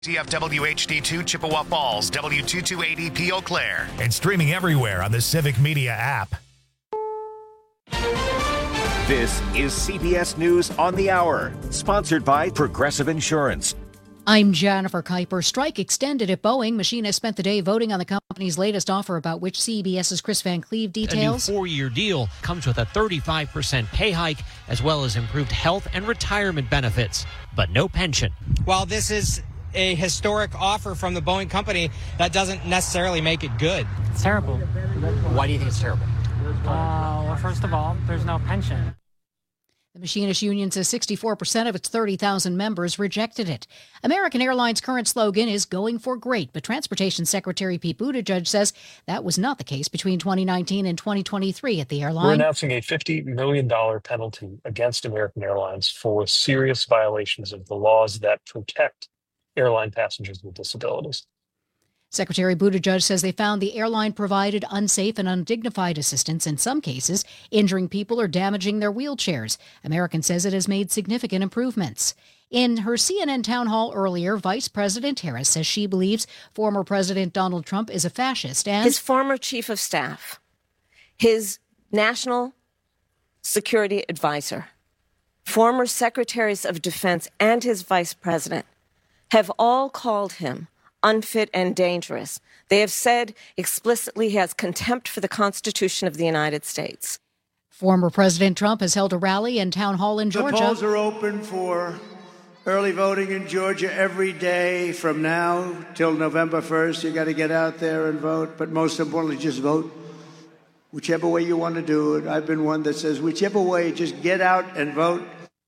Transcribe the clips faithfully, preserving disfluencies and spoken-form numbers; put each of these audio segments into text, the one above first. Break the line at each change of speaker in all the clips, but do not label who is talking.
T F W H D two Chippewa Falls, W two two eight E P Eau Claire,
and streaming everywhere on the Civic Media app.
This is C B S News on the Hour, sponsored by Progressive Insurance.
I'm Jennifer Kuiper. Strike extended at Boeing. Machinists spent the day voting on the company's latest offer, about which CBS's Chris Van Cleve details.
A new four-year deal comes with a thirty-five percent pay hike, as well as improved health and retirement benefits, but no pension.
While this is a historic offer from the Boeing company, that doesn't necessarily make it good.
It's terrible.
Why do you think it's terrible?
Uh, well, first of all, there's no pension.
The Machinist Union says sixty-four percent of its thirty thousand members rejected it. American Airlines' current slogan is "Going for Great," but Transportation Secretary Pete Buttigieg says that was not the case between twenty nineteen and twenty twenty-three at the airline.
We're announcing a fifty million dollars penalty against American Airlines for serious violations of the laws that protect airline passengers with disabilities.
Secretary Buttigieg says they found the airline provided unsafe and undignified assistance, in some cases injuring people or damaging their wheelchairs. American says it has made significant improvements. In her C N N town hall earlier, Vice President Harris says she believes former President Donald Trump is a fascist and
his former chief of staff, his national security advisor, former secretaries of defense, and his vice president have all called him unfit and dangerous. They have said explicitly he has contempt for the Constitution of the United States.
Former President Trump has held a rally and town hall in Georgia.
The polls are open for early voting in Georgia every day from now till November first. You got to get out there and vote, but most importantly, just vote. Whichever way you want to do it. I've been one that says whichever way, just get out and vote.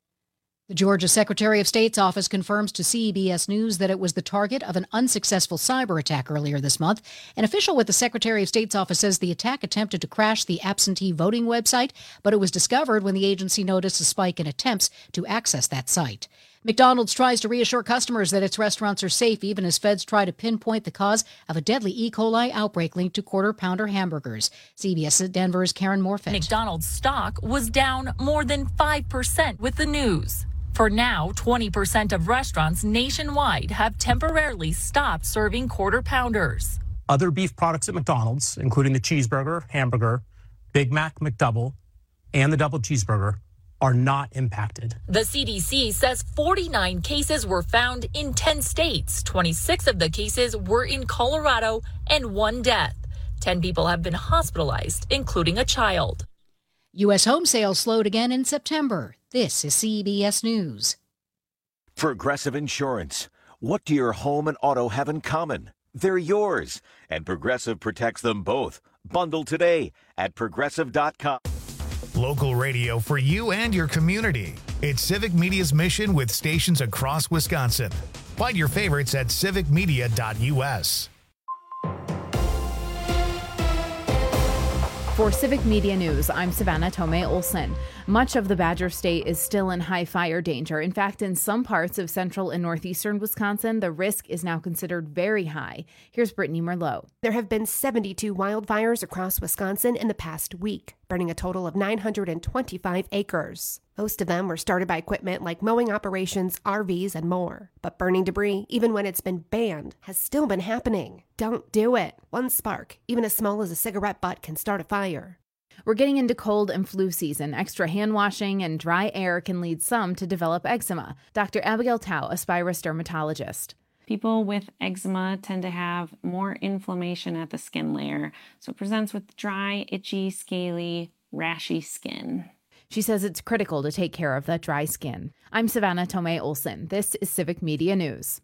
The Georgia Secretary of State's office confirms to C B S News that it was the target of an unsuccessful cyber attack earlier this month. An official with the Secretary of State's office says the attack attempted to crash the absentee voting website, but it was discovered when the agency noticed a spike in attempts to access that site. McDonald's tries to reassure customers that its restaurants are safe, even as feds try to pinpoint the cause of a deadly E. coli outbreak linked to quarter-pounder hamburgers. C B S Denver's Karen Morfitt.
McDonald's stock was down more than five percent with the news. For now, twenty percent of restaurants nationwide have temporarily stopped serving quarter pounders.
Other beef products at McDonald's, including the cheeseburger, hamburger, Big Mac, McDouble, and the double cheeseburger, are not impacted.
The C D C says forty-nine cases were found in ten states. twenty-six of the cases were in Colorado and one death. ten people have been hospitalized, including a child.
U S home sales slowed again in September. This is C B S News.
Progressive Insurance. What do your home and auto have in common? They're yours, and Progressive protects them both. Bundle today at progressive dot com.
Local radio for you and your community. It's Civic Media's mission with stations across Wisconsin. Find your favorites at civic media dot u s.
For Civic Media News, I'm Savannah Tomei Olson. Much of the Badger State is still in high fire danger. In fact, in some parts of central and northeastern Wisconsin, the risk is now considered very high. Here's Brittany Merlot.
There have been seventy-two wildfires across Wisconsin in the past week, burning a total of nine hundred twenty-five acres. Most of them were started by equipment like mowing operations, R Vs, and more. But burning debris, even when it's been banned, has still been happening. Don't do it. One spark, even as small as a cigarette butt, can start a fire.
We're getting into cold and flu season. Extra hand washing and dry air can lead some to develop eczema. Doctor Abigail Tao, a Spirus dermatologist.
People with eczema tend to have more inflammation at the skin layer, so it presents with dry, itchy, scaly, rashy skin.
She says it's critical to take care of that dry skin. I'm Savannah Tomei Olson. This is Civic Media News.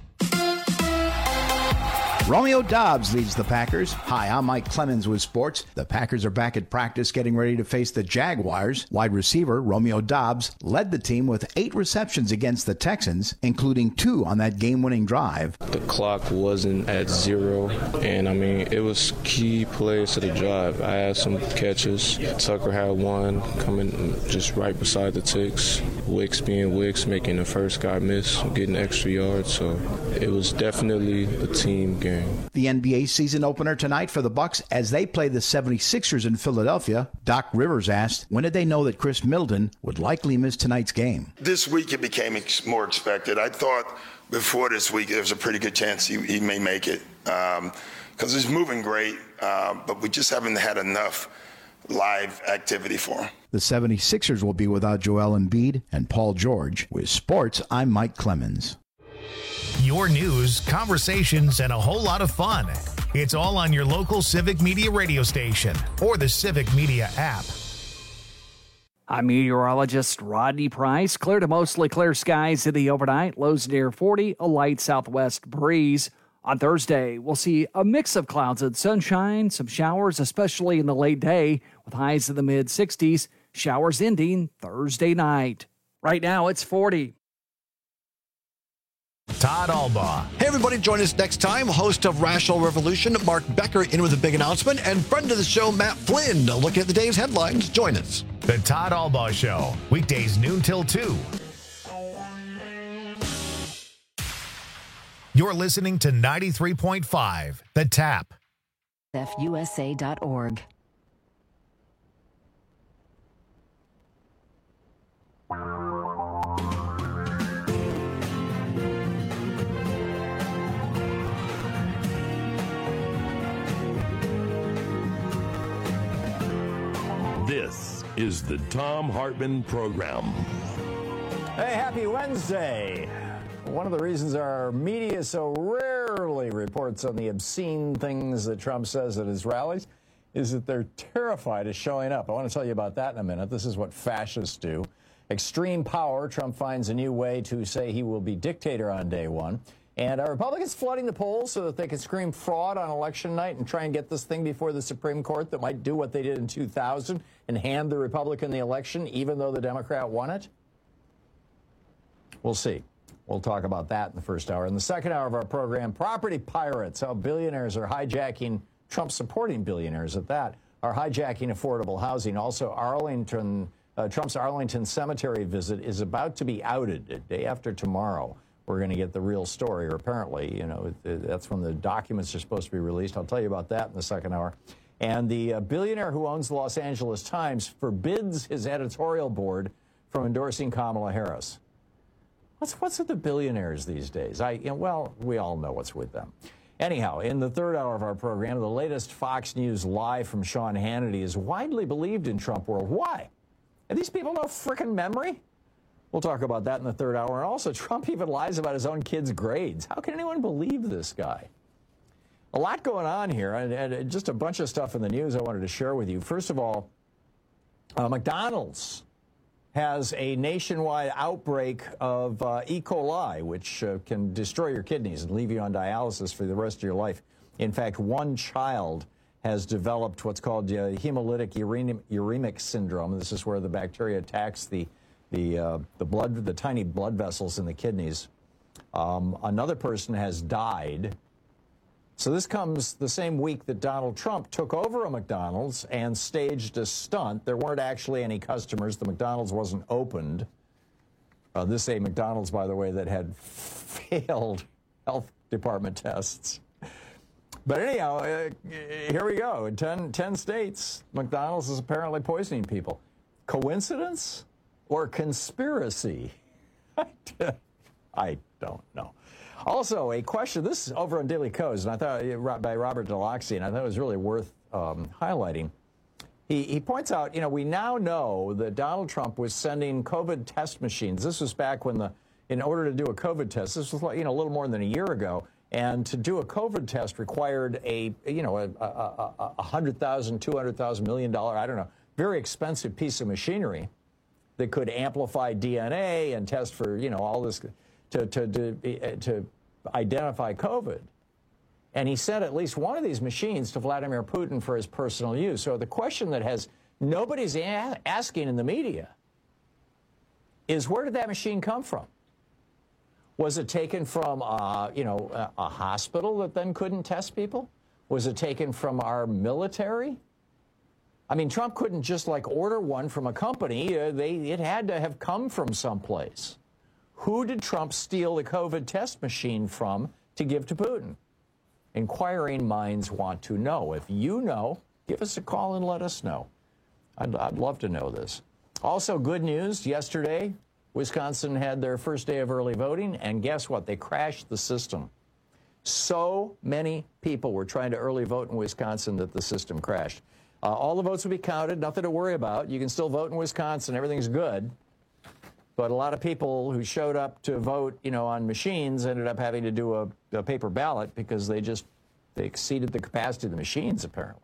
Romeo Doubs leads the Packers. Hi, I'm Mike Clemens with sports. The Packers are back at practice getting ready to face the Jaguars. Wide receiver Romeo Doubs led the team with eight receptions against the Texans, including two on that game-winning drive.
The clock wasn't at zero, and I mean, it was key plays to the drive. I had some catches. Tucker had one coming just right beside the ticks. Wicks being Wicks, making the first guy miss, getting extra yards. So it was definitely a team game.
The N B A season opener tonight for the Bucks as they play the seventy-sixers in Philadelphia. Doc Rivers asked, when did they know that Chris Middleton would likely miss tonight's game?
This week it became ex- more expected. I thought before this week, there's a pretty good chance he, he may make it because um, he's moving great, uh, but we just haven't had enough live activity for him.
The seventy-sixers will be without Joel Embiid and Paul George. With sports, I'm Mike Clemens.
Your news, conversations, and a whole lot of fun. It's all on your local Civic Media radio station or the Civic Media app.
I'm meteorologist Rodney Price. Clear to mostly clear skies in the overnight. Lows near forty, a light southwest breeze. On Thursday, we'll see a mix of clouds and sunshine, some showers, especially in the late day, with highs in the mid sixties. Showers ending Thursday night. Right now, it's forty.
Todd Albaugh.
Hey, everybody, join us next time. Host of Rational Revolution, Mark Becker, in with a big announcement, and friend of the show, Matt Flynn, looking at the day's headlines. Join us.
The Todd Albaugh Show, weekdays noon till two. You're listening to ninety-three point five, The Tap.
F U S A dot org.
This is the Thom Hartmann Program.
Hey, happy Wednesday. One of the reasons our media so rarely reports on the obscene things that Trump says at his rallies is that they're terrified of showing up. I want to tell you about that in a minute. This is what fascists do. Extreme power. Trump finds a new way to say he will be dictator on day one. And are Republicans flooding the polls so that they can scream fraud on election night and try and get this thing before the Supreme Court that might do what they did in two thousand and hand the Republican the election even though the Democrat won it? We'll see. We'll talk about that in the first hour. In the second hour of our program, property pirates, how billionaires are hijacking, Trump-supporting billionaires at that, are hijacking affordable housing. Also, Arlington, uh, Trump's Arlington Cemetery visit is about to be outed the day after tomorrow. We're going to get the real story, or apparently, you know, that's when the documents are supposed to be released. I'll tell you about that in the second hour. And the uh, billionaire who owns the Los Angeles Times forbids his editorial board from endorsing Kamala Harris. What's what's with the billionaires these days? I you know, well, we all know what's with them. Anyhow, in the third hour of our program, the latest Fox News lie from Sean Hannity is widely believed in Trump world. Why? Have these people no frickin' memory? We'll talk about that in the third hour. And also, Trump even lies about his own kids' grades. How can anyone believe this guy? A lot going on here, and, and just a bunch of stuff in the news I wanted to share with you. First of all, uh, McDonald's has a nationwide outbreak of uh, E. coli, which uh, can destroy your kidneys and leave you on dialysis for the rest of your life. In fact, one child has developed what's called uh, hemolytic uremic, uremic syndrome. This is where the bacteria attacks the the uh, the blood, the tiny blood vessels in the kidneys. Um, another person has died. So this comes the same week that Donald Trump took over a McDonald's and staged a stunt. There weren't actually any customers. The McDonald's wasn't opened. Uh, this is a McDonald's, by the way, that had failed health department tests. But anyhow, uh, here we go. In ten, ten states, McDonald's is apparently poisoning people. Coincidence or conspiracy? I don't know. Also, a question, this is over on Daily Kos, and I thought, by Robert Deloxy, and I thought it was really worth um, highlighting. He, he points out, you know, we now know that Donald Trump was sending COVID test machines. This was back when the, in order to do a COVID test, this was, you know, a little more than a year ago, and to do a COVID test required a, you know, a, a, a, a one hundred thousand dollars, two hundred thousand dollars, million dollar, I don't know, very expensive piece of machinery that could amplify D N A and test for, you know, all this, to, to, to, to identify COVID. And he sent at least one of these machines to Vladimir Putin for his personal use. So the question that has nobody's a- asking in the media is, where did that machine come from? Was it taken from, uh, you know, a, a hospital that then couldn't test people? Was it taken from our military? I mean, Trump couldn't just like order one from a company. Uh, they, it had to have come from someplace. Who did Trump steal the COVID test machine from to give to Putin? Inquiring minds want to know. If you know, give us a call and let us know. I'd, I'd love to know this. Also, good news. Yesterday, Wisconsin had their first day of early voting, and guess what? They crashed the system. So many people were trying to early vote in Wisconsin that the system crashed. Uh, all the votes will be counted, nothing to worry about. You can still vote in Wisconsin, everything's good. But a lot of people who showed up to vote, you know, on machines ended up having to do a, a paper ballot because they just they exceeded the capacity of the machines, apparently.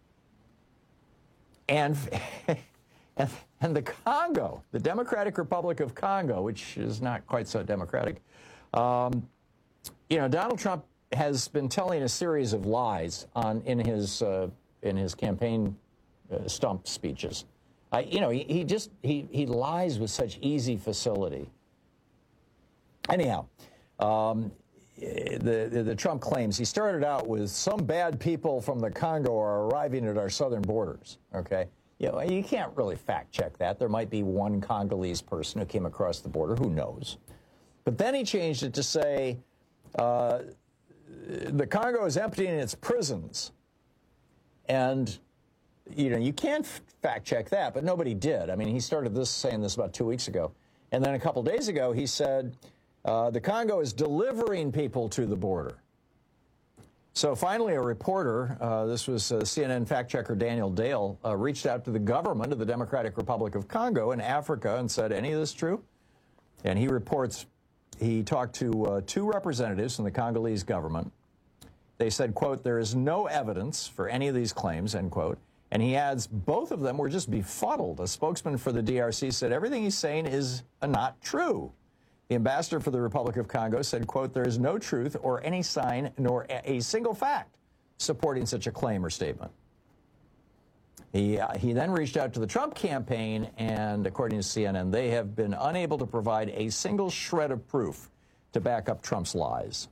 And, and, and the Congo, the Democratic Republic of Congo, which is not quite so democratic, um, you know, Donald Trump has been telling a series of lies on in his uh, in his campaign uh, stump speeches. Uh, you know, he, he just he he lies with such easy facility. Anyhow, um, the, the the Trump claims he started out with some bad people from the Congo are arriving at our southern borders. Okay, you know, you can't really fact check that. There might be one Congolese person who came across the border. Who knows? But then he changed it to say uh, the Congo is emptying its prisons, and you know, you can't fact check that, but nobody did. I mean, he started this saying this about two weeks ago. And then a couple days ago, he said, uh, the Congo is delivering people to the border. So finally, a reporter, uh, this was uh, C N N fact checker Daniel Dale, uh, reached out to the government of the Democratic Republic of Congo in Africa and said, any of this true? And he reports he talked to uh, two representatives from the Congolese government. They said, quote, there is no evidence for any of these claims, end quote. And he adds, both of them were just befuddled. A spokesman for the D R C said everything he's saying is not true. The ambassador for the Republic of Congo said, quote, there is no truth or any sign nor a single fact supporting such a claim or statement. He, uh, he then reached out to the Trump campaign, and according to C N N, they have been unable to provide a single shred of proof to back up Trump's lies.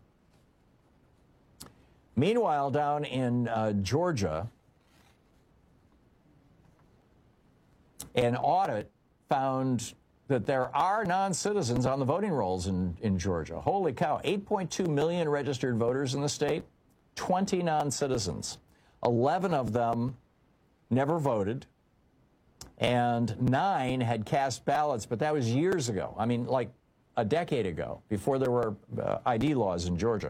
Meanwhile, down in uh, Georgia, an audit found that there are non-citizens on the voting rolls in, in Georgia. Holy cow, eight point two million registered voters in the state, twenty non-citizens. eleven of them never voted, and nine had cast ballots, but that was years ago. I mean, like a decade ago, before there were uh, I D laws in Georgia.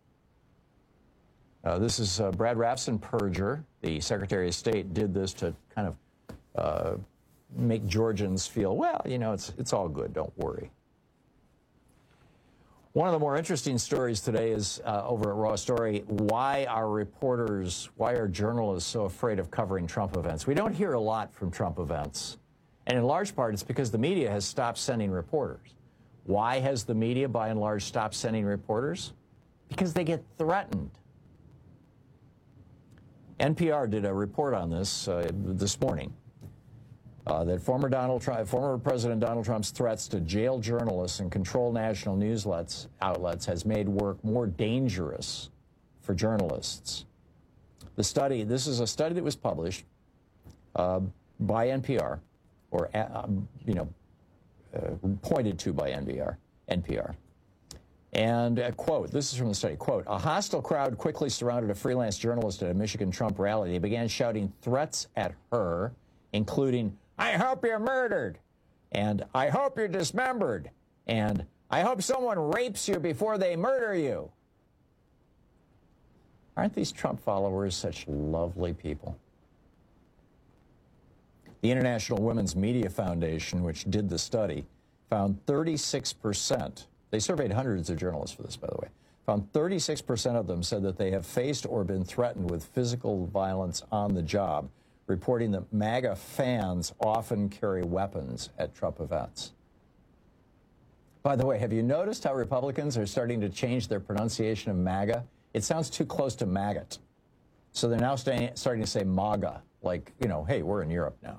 Uh, this is uh, Brad Raffensperger, the Secretary of State, did this to kind of uh, make Georgians feel, well, you know, it's it's all good, don't worry. One of the more interesting stories today is uh, over at Raw Story, why are reporters, why are journalists so afraid of covering Trump events? We don't hear a lot from Trump events. And in large part, it's because the media has stopped sending reporters. Why has the media, by and large, stopped sending reporters? Because they get threatened. N P R did a report on this uh, this morning. Uh, that former Donald Trump, former President Donald Trump's threats to jail journalists and control national news outlets, outlets has made work more dangerous for journalists. The study, this is a study that was published uh, by N P R, or uh, you know, uh, pointed to by N P R. N P R. And a quote, this is from the study, quote, a hostile crowd quickly surrounded a freelance journalist at a Michigan Trump rally. They began shouting threats at her, including, I hope you're murdered, and I hope you're dismembered, and I hope someone rapes you before they murder you. Aren't these Trump followers such lovely people? The International Women's Media Foundation, which did the study, found thirty-six percent, they surveyed hundreds of journalists for this, by the way, found thirty-six percent of them said that they have faced or been threatened with physical violence on the job, reporting that MAGA fans often carry weapons at Trump events. By the way, have you noticed how Republicans are starting to change their pronunciation of MAGA? It sounds too close to maggot. So they're now staying, starting to say MAGA, like, you know, hey, we're in Europe now.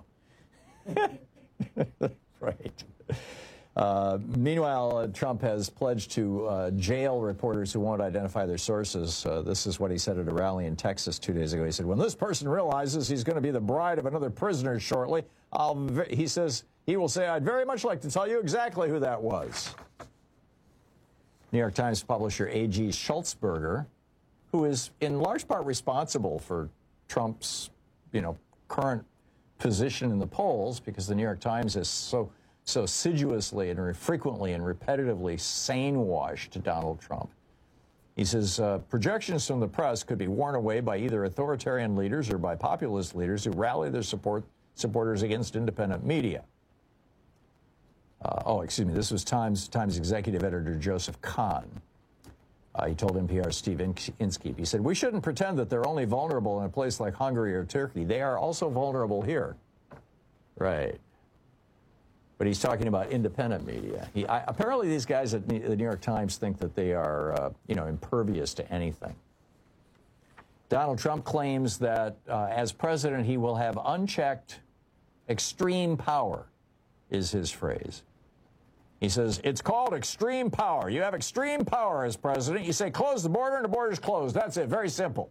Right. Uh, meanwhile, uh, Trump has pledged to uh, jail reporters who won't identify their sources. Uh, this is what he said at a rally in Texas two days ago. He said, when this person realizes he's going to be the bride of another prisoner shortly, I'll v he says, he will say, I'd very much like to tell you exactly who that was. New York Times publisher A G Schultzberger, who is in large part responsible for Trump's, you know, current position in the polls, because the New York Times is so so assiduously and frequently and repetitively sane-washed Donald Trump. He says uh, projections from the press could be worn away by either authoritarian leaders or by populist leaders who rally their support supporters against independent media. Uh, oh, excuse me. This was Times Times executive editor Joseph Kahn. Uh, he told N P R's Steve Inskeep. He said, "We shouldn't pretend that they're only vulnerable in a place like Hungary or Turkey. They are also vulnerable here." Right. But he's talking about independent media. He, I, apparently, these guys at the New York Times think that they are, uh, you know, impervious to anything. Donald Trump claims that uh, as president, he will have unchecked extreme power, is his phrase. He says, it's called extreme power. You have extreme power as president. You say, close the border, and the border's closed. That's it. Very simple.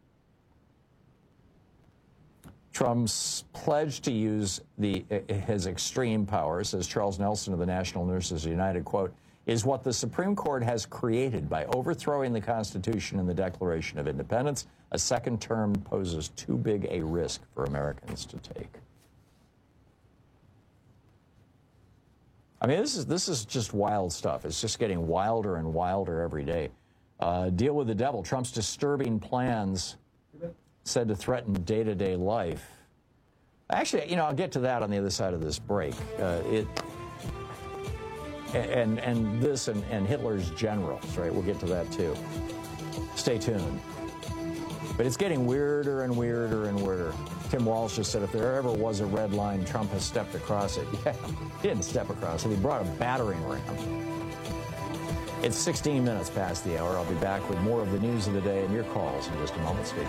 Trump's pledge to use the, his extreme power, says Charles Nelson of the National Nurses United, quote, is what the Supreme Court has created by overthrowing the Constitution and the Declaration of Independence. A second term poses too big a risk for Americans to take. I mean, this is this is just wild stuff. It's just getting wilder and wilder every day. Uh, deal with the devil. Trump's disturbing plans said to threaten day-to-day life. Actually, you know, I'll get to that on the other side of this break. Uh, it and and this and, and Hitler's generals, right? We'll get to that too. Stay tuned. But it's getting weirder and weirder and weirder. Tim Walsh just said if there ever was a red line, Trump has stepped across it. Yeah, he didn't step across it. He brought a battering ram. It's sixteen minutes past the hour. I'll be back with more of the news of the day and your calls in just a moment. Stay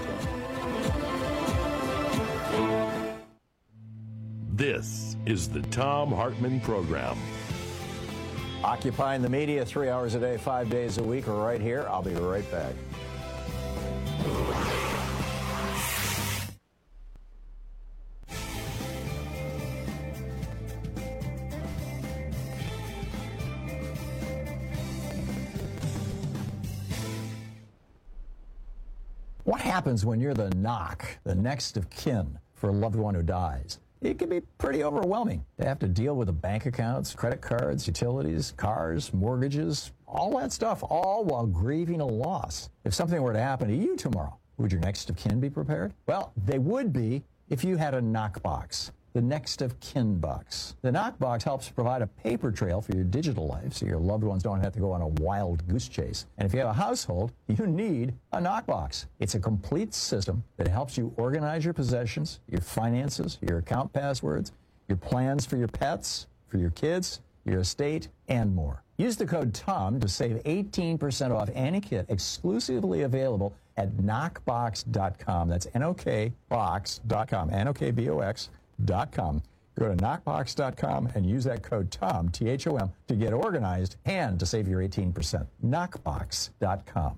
tuned.
This is the Thom Hartmann Program.
Occupying the media three hours a day, five days a week, right here. I'll be right back. What happens when you're the knock, the next of kin for a loved one who dies? It can be pretty overwhelming. They have to deal with the bank accounts, credit cards, utilities, cars, mortgages, all that stuff, all while grieving a loss. If something were to happen to you tomorrow, would your next of kin be prepared? Well, they would be if you had a knockbox, the next of kin box. The knockbox helps provide a paper trail for your digital life so your loved ones don't have to go on a wild goose chase. And if you have a household, you need a knockbox. It's a complete system that helps you organize your possessions, your finances, your account passwords, your plans for your pets, for your kids, your estate, and more. Use the code TOM to save eighteen percent off any kit exclusively available at knockbox dot com. That's N O K box dot com, N O K B O X dot com. Go to knockbox dot com and use that code TOM, T H O M, to get organized and to save your eighteen percent. knockbox dot com.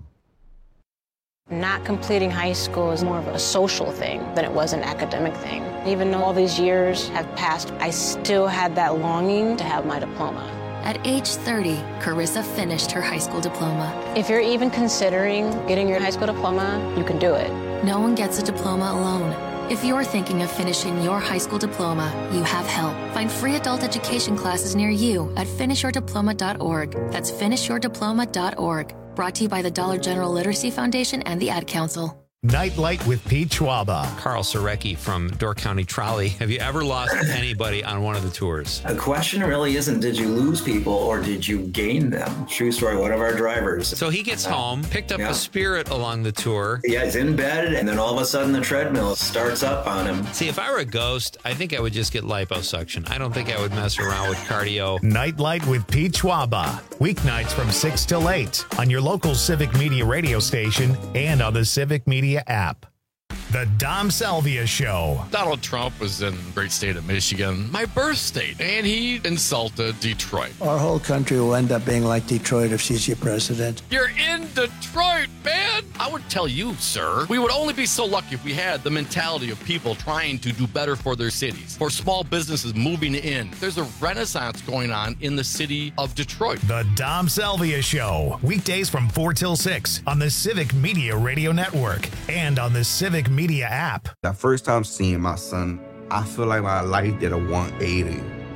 Not completing high school is more of a social thing than it was an academic thing. Even though all these years have passed, I still had that longing to have my diploma.
At age thirty, Carissa finished her high school diploma.
If you're even considering getting your high school diploma, you can do it.
No one gets a diploma alone. If you're thinking of finishing your high school diploma, you have help. Find free adult education classes near you at finish your diploma dot org. That's finish your diploma dot org. Brought to you by the Dollar General Literacy Foundation and the Ad Council.
Nightlight with Pete Schwaba.
Carl Sorecki from Door County Trolley. Have you ever lost anybody on one of the tours?
The question really isn't did you lose people or did you gain them? True story, one of our drivers.
So he gets uh, home, picked up yeah. a Spirit along the tour.
Yeah, he's in bed, and then all of a sudden the treadmill starts up on him.
See, if I were a ghost, I think I would just get liposuction. I don't think I would mess around with cardio.
Nightlight with Pete Schwaba. Weeknights from six till eight on your local Civic Media radio station and on the Civic Media app. The Dom Salvia Show.
Donald Trump was in the great state of Michigan, my birth state, and he insulted Detroit.
Our whole country will end up being like Detroit if she's your president.
You're in Detroit, man! I would tell you, sir, we would only be so lucky if we had the mentality of people trying to do better for their cities, for small businesses moving in. There's a renaissance going on in the city of Detroit.
The Dom Salvia Show. Weekdays from four till six on the Civic Media Radio Network and on the Civic Media app.
The first time seeing my son, I feel like my life did a one eighty.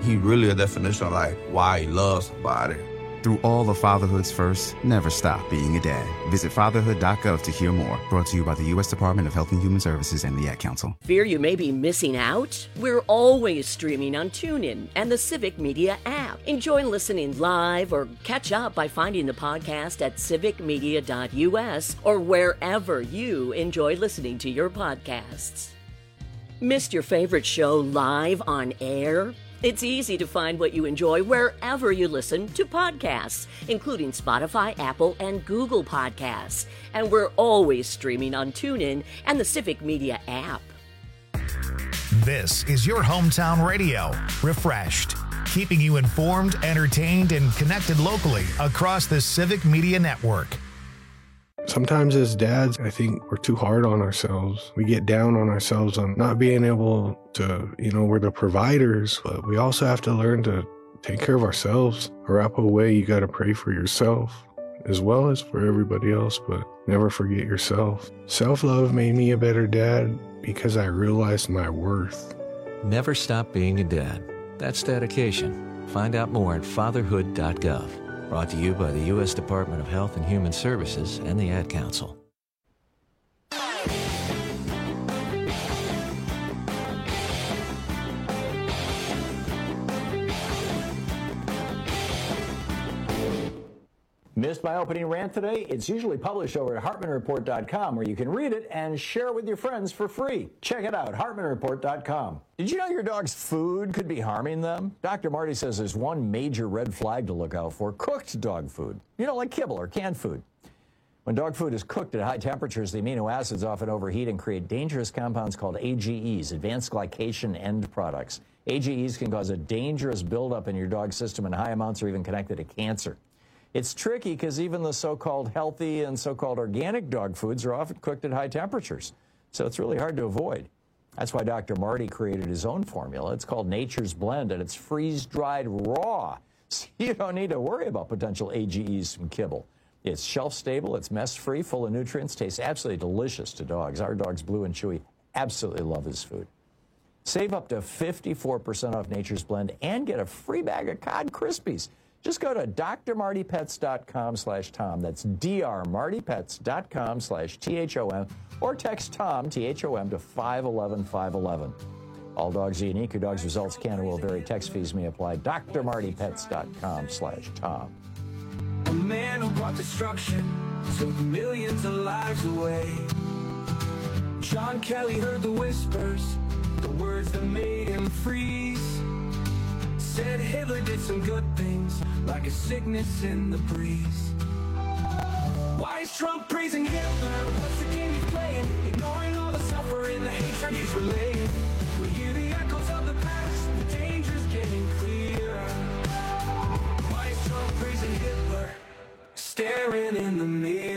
He really a definition of like why he loves somebody.
Through all of fatherhood's first, never stop being a dad. Visit fatherhood dot gov to hear more. Brought to you by the U S Department of Health and Human Services and the Ad Council.
Fear you may be missing out? We're always streaming on TuneIn and the Civic Media app. Enjoy listening live or catch up by finding the podcast at civic media dot u s or wherever you enjoy listening to your podcasts. Missed your favorite show live on air? It's easy to find what you enjoy wherever you listen to podcasts, including Spotify, Apple, and Google Podcasts. And we're always streaming on TuneIn and the Civic Media app.
This is your hometown radio, refreshed, keeping you informed, entertained, and connected locally across the Civic Media Network.
Sometimes as dads, I think we're too hard on ourselves. We get down on ourselves on not being able to, you know, we're the providers, but we also have to learn to take care of ourselves. A wrap away, you got to pray for yourself as well as for everybody else, but never forget yourself. Self-love made me a better dad because I realized my worth.
Never stop being a dad. That's dedication. Find out more at fatherhood dot gov. Brought to you by the U S Department of Health and Human Services and the Ad Council.
Missed my opening rant today? It's usually published over at hartman report dot com, where you can read it and share it with your friends for free. Check it out, hartman report dot com. Did you know your dog's food could be harming them? Doctor Marty says there's one major red flag to look out for: cooked dog food. You know, like kibble or canned food. When dog food is cooked at high temperatures, the amino acids often overheat and create dangerous compounds called A G Es, advanced glycation end products. A G Es can cause a dangerous buildup in your dog's system, and high amounts are even connected to cancer. It's tricky because even the so-called healthy and so-called organic dog foods are often cooked at high temperatures, so it's really hard to avoid. That's why Doctor Marty created his own formula. It's called Nature's Blend, and it's freeze-dried raw, so you don't need to worry about potential A G Es from kibble. It's shelf-stable, it's mess-free, full of nutrients, tastes absolutely delicious to dogs. Our dogs, Blue and Chewy, absolutely love his food. Save up to fifty-four percent off Nature's Blend and get a free bag of Cod Krispies. Just go to d r marty pets dot com slash Tom. That's d r marty pets dot com slash T H O M, or text Tom, T H O M, to five one one five one one. All dogs are unique. Your dog's results can and will vary. Text fees may apply. d r marty pets dot com slash Tom.
A man who brought destruction, took millions of lives away. John Kelly heard the whispers, the words that made him freeze. Said Hitler did some good things, like a sickness in the breeze. Why is Trump praising Hitler? What's the game he's playing? Ignoring all the suffering, the hatred he's relaying. We hear the echoes of the past, the danger's getting clear. Why is Trump praising Hitler? Staring in the mirror.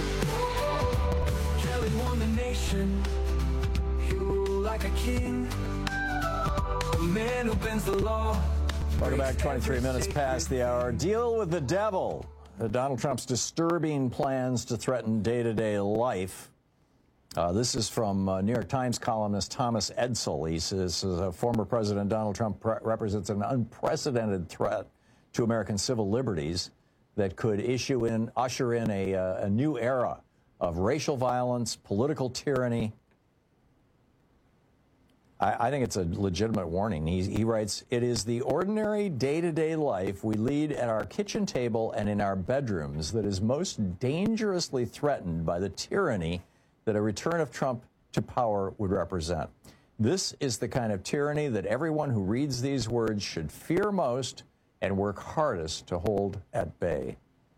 Kelly won the nation, he ruled like a king. A man who bends the law.
Welcome back, twenty-three minutes past the hour. Deal with the devil. Uh, Donald Trump's disturbing plans to threaten day-to-day life. Uh, this is from uh, New York Times columnist Thomas Edsall. He says uh, former President Donald Trump pre- represents an unprecedented threat to American civil liberties that could issue in, usher in a, uh, a new era of racial violence, political tyranny. I think it's a legitimate warning. He, he writes, "It is the ordinary day-to-day life we lead at our kitchen table and in our bedrooms that is most dangerously threatened by the tyranny that a return of Trump to power would represent. This is the kind of tyranny that everyone who reads these words should fear most and work hardest to hold at bay."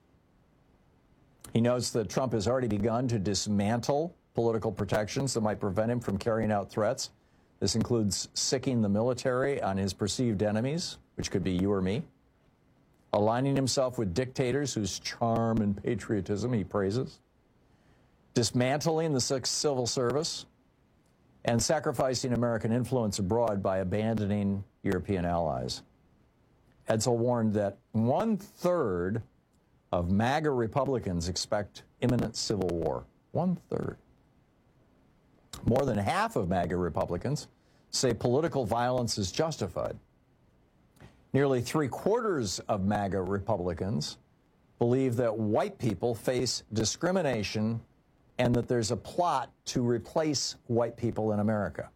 He notes that Trump has already begun to dismantle political protections that might prevent him from carrying out threats. This includes sicking the military on his perceived enemies, which could be you or me, aligning himself with dictators whose charm and patriotism he praises, dismantling the civil service, and sacrificing American influence abroad by abandoning European allies. Edsall warned that one-third of MAGA Republicans expect imminent civil war. One-third. More than half of MAGA Republicans say political violence is justified. Nearly three-quarters of MAGA Republicans believe that white people face discrimination and that there's a plot to replace white people in America,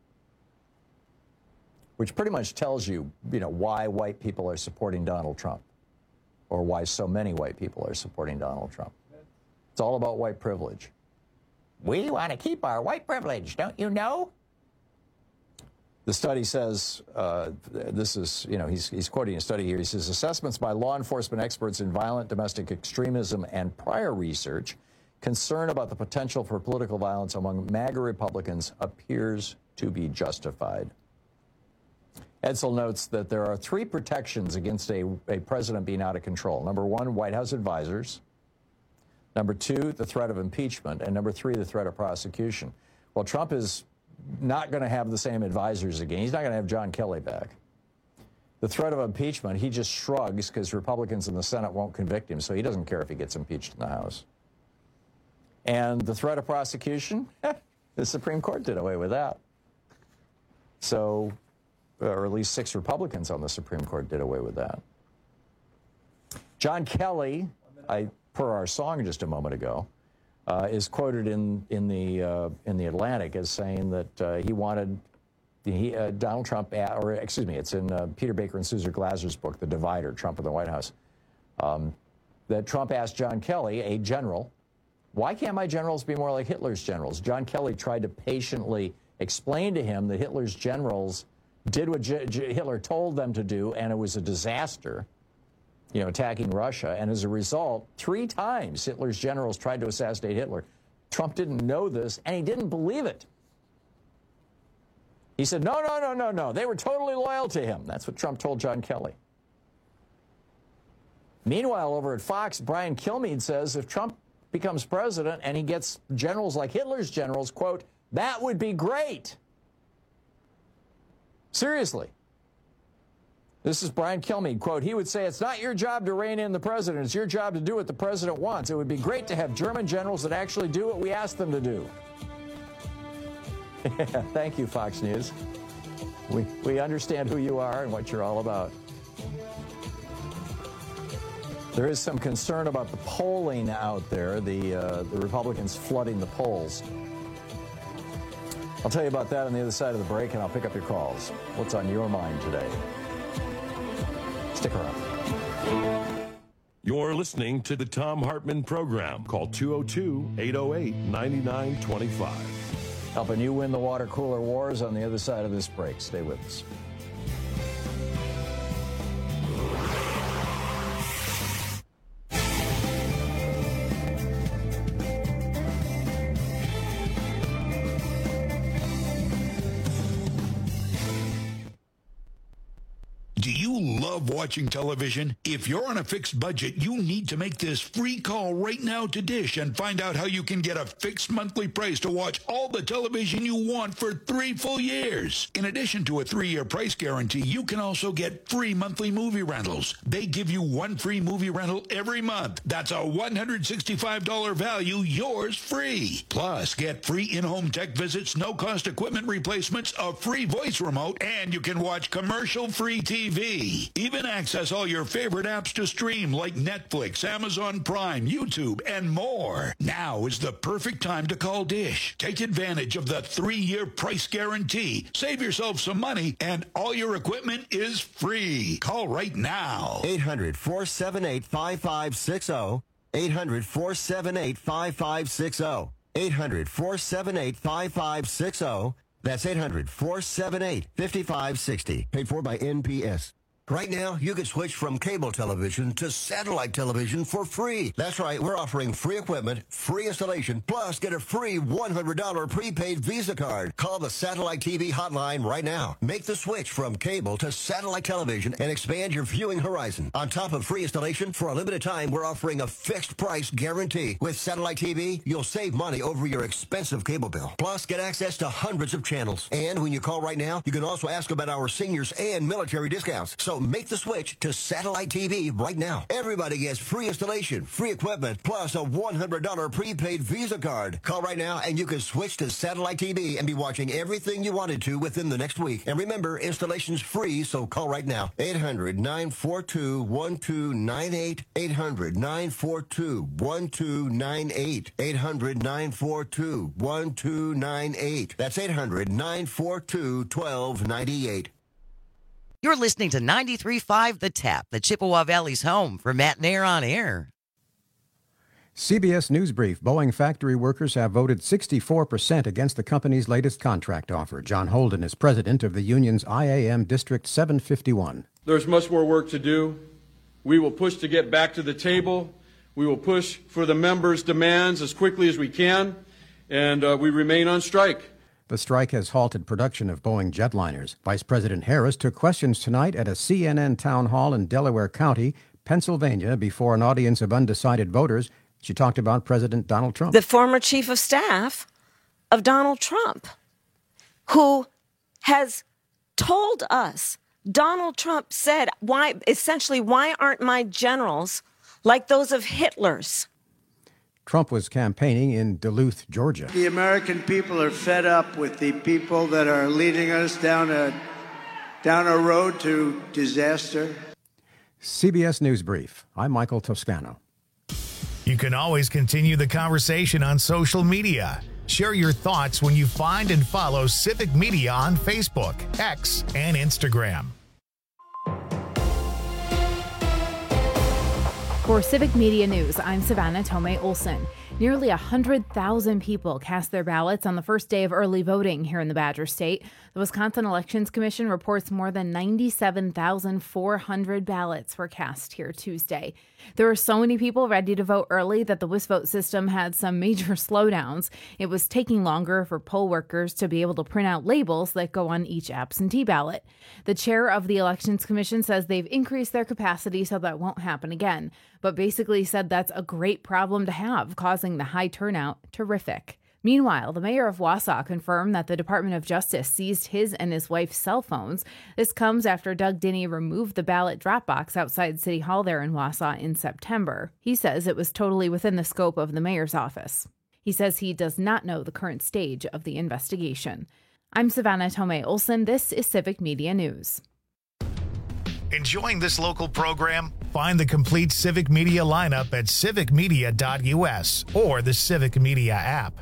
which pretty much tells you, you know, why white people are supporting Donald Trump, or why so many white people are supporting Donald Trump. It's all about white privilege. We want to keep our white privilege, don't you know? The study says, uh, this is, you know, he's, he's quoting a study here. He says, assessments by law enforcement experts in violent domestic extremism and prior research, concern about the potential for political violence among MAGA Republicans appears to be justified. Edsel notes that there are three protections against a, a president being out of control. Number one, White House advisors. Number two, the threat of impeachment. And number three, the threat of prosecution. Well, Trump is not going to have the same advisors again. He's not going to have John Kelly back. The threat of impeachment, he just shrugs because Republicans in the Senate won't convict him, so he doesn't care if he gets impeached in the House. And the threat of prosecution, the Supreme Court did away with that. So, or at least six Republicans on the Supreme Court did away with that. John Kelly, I, per our song just a moment ago, Uh, is quoted in in the uh, in the Atlantic as saying that uh, he wanted he, uh, Donald Trump, at, or excuse me, it's in uh, Peter Baker and Susan Glasser's book, The Divider: Trump in the White House, um, that Trump asked John Kelly, a general, why can't my generals be more like Hitler's generals? John Kelly tried to patiently explain to him that Hitler's generals did what J J Hitler told them to do, and it was a disaster. You know, attacking Russia, and as a result, three times Hitler's generals tried to assassinate Hitler. Trump didn't know this, and he didn't believe it. He said, no, no, no, no, no. They were totally loyal to him. That's what Trump told John Kelly. Meanwhile, over at Fox, Brian Kilmeade says if Trump becomes president and he gets generals like Hitler's generals, quote, that would be great. Seriously. This is Brian Kilmeade, quote, he would say, it's not your job to rein in the president. It's your job to do what the president wants. It would be great to have German generals that actually do what we ask them to do. Thank you, Fox News. We, we understand who you are and what you're all about. There is some concern about the polling out there, the, uh, the Republicans flooding the polls. I'll tell you about that on the other side of the break, and I'll pick up your calls. What's on your mind today? Stick around.
You're listening to the Thom Hartmann Program. Call two oh two, eight oh eight, nine nine two five.
Helping you win the water cooler wars on the other side of this break. Stay with us.
Love watching television? If you're on a fixed budget, you need to make this free call right now to Dish and find out how you can get a fixed monthly price to watch all the television you want for three full years. In addition to a three-year price guarantee, you can also get free monthly movie rentals. They give you one free movie rental every month. That's a one hundred sixty-five dollars value, yours free. Plus, get free in-home tech visits, no-cost equipment replacements, a free voice remote, and you can watch commercial-free T V. Even access all your favorite apps to stream like Netflix, Amazon Prime, YouTube, and more. Now is the perfect time to call Dish. Take advantage of the three-year price guarantee. Save yourself some money, and all your equipment is free. Call right now.
eight hundred, four seven eight, five five six zero. eight hundred, four seven eight, five five six zero. eight hundred, four seven eight, five five six zero. That's eight hundred, four seven eight, five five six zero. Paid for by N P S. Right now, you can switch from cable television to satellite television for free. That's right, we're offering free equipment, free installation, plus get a free one hundred dollars prepaid Visa card. Call the Satellite T V hotline right now. Make the switch from cable to satellite television and expand your viewing horizon. On top of free installation, for a limited time, we're offering a fixed price guarantee. With Satellite T V, you'll save money over your expensive cable bill. Plus, get access to hundreds of channels. And when you call right now, you can also ask about our seniors and military discounts. So So make the switch to satellite T V right now. Everybody gets free installation, free equipment, plus a one hundred dollars prepaid Visa card. Call right now and you can switch to satellite T V and be watching everything you wanted to within the next week. And remember, installation's free, so call right now. eight hundred, nine four two, one two nine eight. eight hundred, nine four two, one two nine eight. eight hundred, nine four two, one two nine eight. That's eight hundred, nine four two, one two nine eight.
You're listening to ninety-three point five The Tap, the Chippewa Valley's home for Matt Nair on Air.
C B S News Brief. Boeing factory workers have voted sixty-four percent against the company's latest contract offer. John Holden is president of the union's I A M District seven fifty-one.
There's much more work to do. We will push to get back to the table. We will push for the members' demands as quickly as we can, and uh, we remain on strike.
The strike has halted production of Boeing jetliners. Vice President Harris took questions tonight at a C N N town hall in Delaware County, Pennsylvania, before an audience of undecided voters. She talked about President Donald Trump.
The former chief of staff of Donald Trump, who has told us, Donald Trump said, why, essentially, why aren't my generals like those of Hitler's?
Trump was campaigning in Duluth, Georgia.
The American people are fed up with the people that are leading us down a down a road to disaster.
C B S News Brief. I'm Michael Toscano.
You can always continue the conversation on social media. Share your thoughts when you find and follow Civic Media on Facebook, X, and Instagram.
For Civic Media News, I'm Savannah Tomei Olson. Nearly one hundred thousand people cast their ballots on the first day of early voting here in the Badger State. The Wisconsin Elections Commission reports more than ninety-seven thousand four hundred ballots were cast here Tuesday. There were so many people ready to vote early that the WisVote system had some major slowdowns. It was taking longer for poll workers to be able to print out labels that go on each absentee ballot. The chair of the Elections Commission says they've increased their capacity so that won't happen again, but basically said that's a great problem to have, causing the high turnout terrific. Meanwhile, the mayor of Wausau confirmed that the Department of Justice seized his and his wife's cell phones. This comes after Doug Dinney removed the ballot drop box outside City Hall there in Wausau in September. He says it was totally within the scope of the mayor's office. He says he does not know the current stage of the investigation. I'm Savannah Tomei Olson. This is Civic Media News.
Enjoying this local program? Find the complete Civic Media lineup at civic media dot u s or the Civic Media app.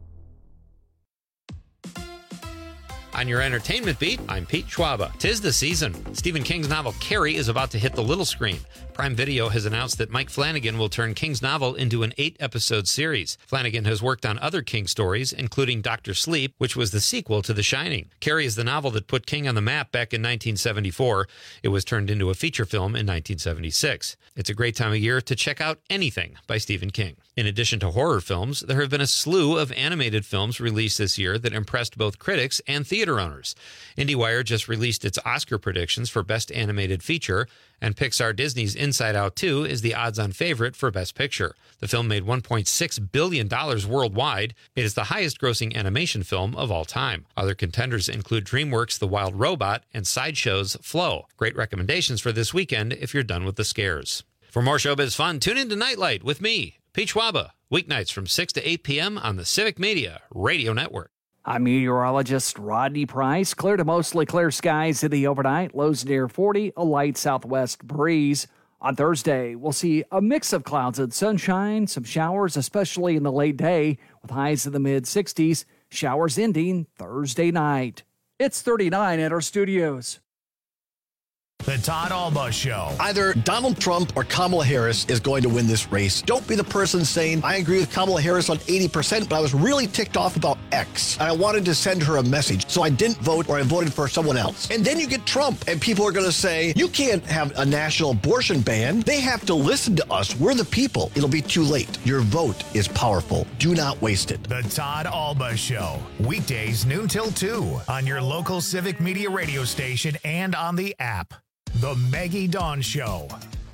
On your entertainment beat, I'm Pete Schwaba. 'Tis the season. Stephen King's novel Carrie is about to hit the little screen. Prime Video has announced that Mike Flanagan will turn King's novel into an eight-episode series. Flanagan has worked on other King stories, including Doctor Sleep, which was the sequel to The Shining. Carrie is the novel that put King on the map back in nineteen seventy-four. It was turned into a feature film in nineteen seventy-six. It's a great time of year to check out anything by Stephen King. In addition to horror films, there have been a slew of animated films released this year that impressed both critics and theater owners. IndieWire just released its Oscar predictions for Best Animated Feature, and Pixar Disney's Inside Out two is the odds-on favorite for Best Picture. The film made one point six billion dollars worldwide. It is the highest-grossing animation film of all time. Other contenders include DreamWorks' The Wild Robot and Sideshow's Flow. Great recommendations for this weekend if you're done with the scares. For more showbiz fun, tune in to Nightlight with me, Pete Schwaba, weeknights from six to eight p.m. on the Civic Media Radio Network.
I'm meteorologist Rodney Price. Clear to mostly clear skies in the overnight. Lows near forty, a light southwest breeze. On Thursday, we'll see a mix of clouds and sunshine, some showers, especially in the late day, with highs in the mid-sixties. Showers ending Thursday night. It's thirty-nine at our studios.
The Todd Alba Show.
Either Donald Trump or Kamala Harris is going to win this race. Don't be the person saying, I agree with Kamala Harris on eighty percent, but I was really ticked off about X. And I wanted to send her a message, so I didn't vote or I voted for someone else. And then you get Trump, and people are going to say, you can't have a national abortion ban. They have to listen to us. We're the people. It'll be too late. Your vote is powerful. Do not waste it.
The Todd Alba Show. Weekdays noon till two on your local Civic Media radio station and on the app. The Maggie Dawn Show.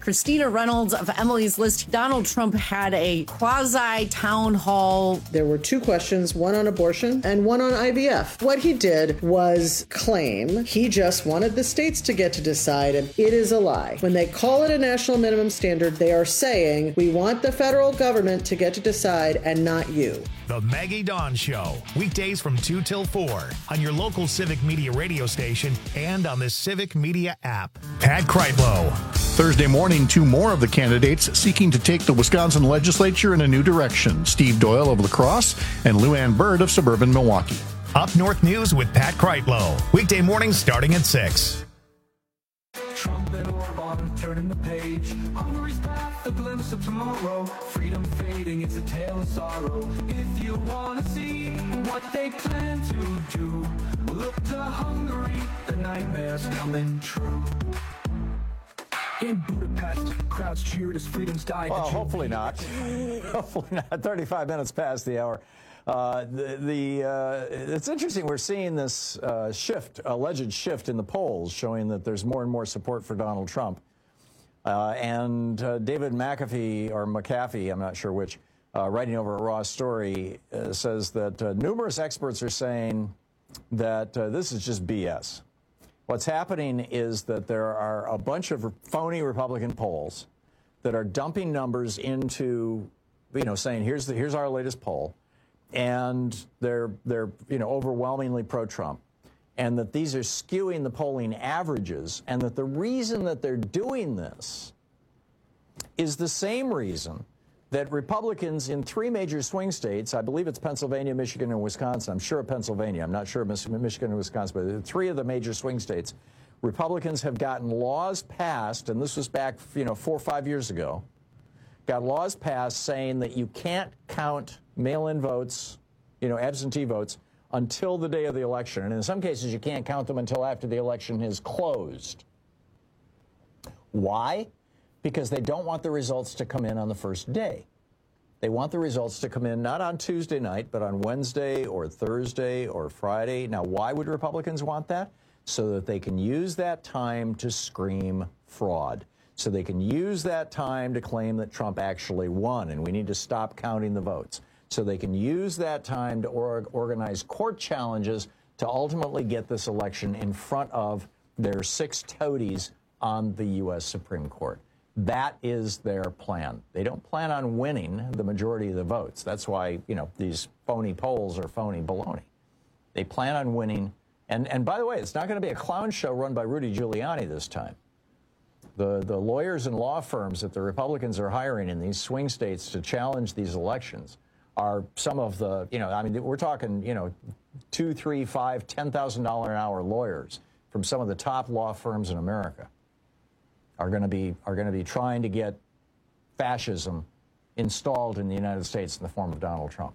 Christina Reynolds of Emily's List. Donald Trump had a quasi town hall.
There were two questions, one on abortion and one on I V F. What he did was claim he just wanted the states to get to decide, and it is a lie. When they call it a national minimum standard, they are saying we want the federal government to get to decide and not you.
The Maggie Dawn Show, weekdays from two till four on your local Civic Media radio station and on the Civic Media app. Pat Kreitlow.
Thursday morning, two more of the candidates seeking to take the Wisconsin legislature in a new direction. Steve Doyle of La Crosse and Lou Ann Bird of suburban Milwaukee.
Up North News with Pat Kreitlow. Weekday mornings starting at six.
Trump and Orban turning the page. Hungary's path, a glimpse of tomorrow. Freedom fading, it's a tale of sorrow. If you want to see what they plan to do, look to Hungary, the nightmare's coming true. In Budapest, crowds cheered as freedoms died.
Well, hopefully not. Hopefully not. thirty-five minutes past the hour. Uh, the, the uh, it's interesting. We're seeing this uh, shift, alleged shift in the polls, showing that there's more and more support for Donald Trump. Uh, and uh, David McAfee, or McAfee, I'm not sure which, uh, writing over at Raw Story, uh, says that uh, numerous experts are saying that uh, this is just B S. What's happening is that there are a bunch of phony Republican polls that are dumping numbers into, you know, saying here's the, here's our latest poll. And they're, they're you know, overwhelmingly pro-Trump, and that these are skewing the polling averages, and that the reason that they're doing this is the same reason that Republicans in three major swing states, I believe it's Pennsylvania, Michigan, and Wisconsin, I'm sure of Pennsylvania, I'm not sure of Michigan and Wisconsin, but three of the major swing states, Republicans have gotten laws passed, and this was back, you know, four or five years ago, got laws passed saying that you can't count mail-in votes, you know, absentee votes, until the day of the election. And in some cases, you can't count them until after the election is closed. Why? Because they don't want the results to come in on the first day. They want the results to come in not on Tuesday night, but on Wednesday or Thursday or Friday. Now, why would Republicans want that? So that they can use that time to scream fraud. So they can use that time to claim that Trump actually won, and we need to stop counting the votes. So they can use that time to or organize court challenges to ultimately get this election in front of their six toadies on the U S Supreme Court. That is their plan. They don't plan on winning the majority of the votes. That's why, you know, these phony polls are phony baloney. They plan on winning. And, and by the way, it's not going to be a clown show run by Rudy Giuliani this time. The, the lawyers and law firms that the Republicans are hiring in these swing states to challenge these elections are some of the, you know, I mean, we're talking, you know, two, three, five, ten thousand dollar an hour lawyers from some of the top law firms in America are going to be are going to be trying to get fascism installed in the United States in the form of Donald Trump.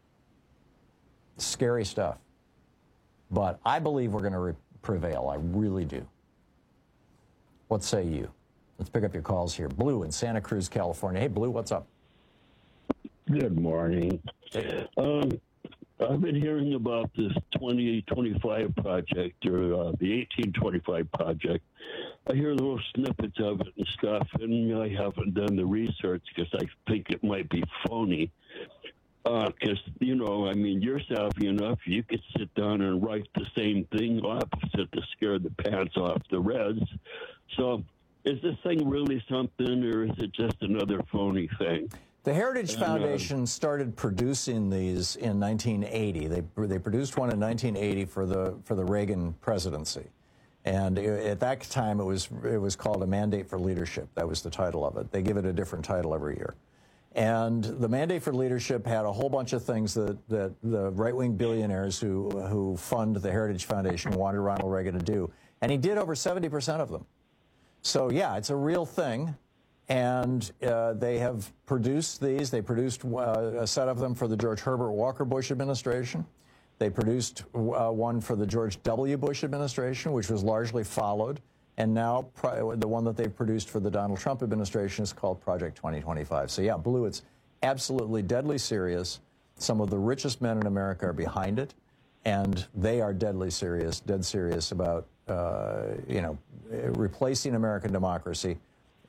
Scary stuff. But I believe we're going to re- prevail. I really do. What say you? Let's pick up your calls here. Blue in Santa Cruz, California. Hey, Blue, what's up?
Good morning. Um, I've been hearing about this twenty twenty-five project, or uh, the eighteen twenty-five project. I hear little snippets of it and stuff, and I haven't done the research because I think it might be phony. Because, uh, you know, I mean, you're savvy enough, you could sit down and write the same thing opposite to scare the pants off the Reds. So is this thing really something, or is it just another phony thing?
The Heritage
and,
Foundation
uh,
started producing these in nineteen eighty. They they produced one in nineteen eighty for the for the Reagan presidency, and it, at that time it was it was called A Mandate for Leadership. That was the title of it. They give it a different title every year. And the Mandate for Leadership had a whole bunch of things that, that the right-wing billionaires who who fund the Heritage Foundation wanted Ronald Reagan to do, and he did over seventy percent of them. So yeah, it's a real thing. And uh, they have produced these. They produced uh, a set of them for the George Herbert Walker Bush administration. They produced uh, one for the George W. Bush administration, which was largely followed. And now the one that they've produced for the Donald Trump administration is called Project twenty twenty-five. So yeah, Blue, it's absolutely deadly serious. Some of the richest men in America are behind it. And they are deadly serious, dead serious about, uh, you know, replacing American democracy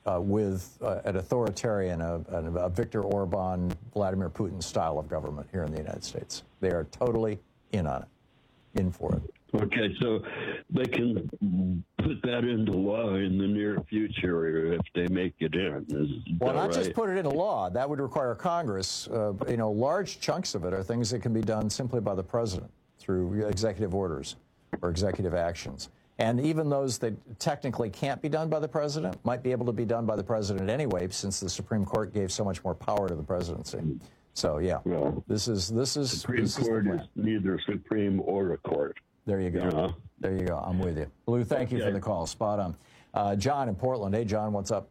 uh, with uh, an authoritarian, a, a Viktor Orban, Vladimir Putin style of government here in the United States. They are totally in on it, in for it.
Okay, so they can put that into law in the near future if they make it in. Is
Well,
that
not
right?
just put it into law. That would require Congress. Uh, you know, large chunks of it are things that can be done simply by the president through executive orders or executive actions. And even those that technically can't be done by the president might be able to be done by the president anyway, since the Supreme Court gave so much more power to the presidency. So, yeah,
well,
this is this is
Supreme
this is,
Court is, is neither Supreme or a court.
There you go.
You know?
There you go. I'm with you. Lou, thank you
Okay.
for the call. Spot on. Uh, John in Portland. Hey, John, what's up?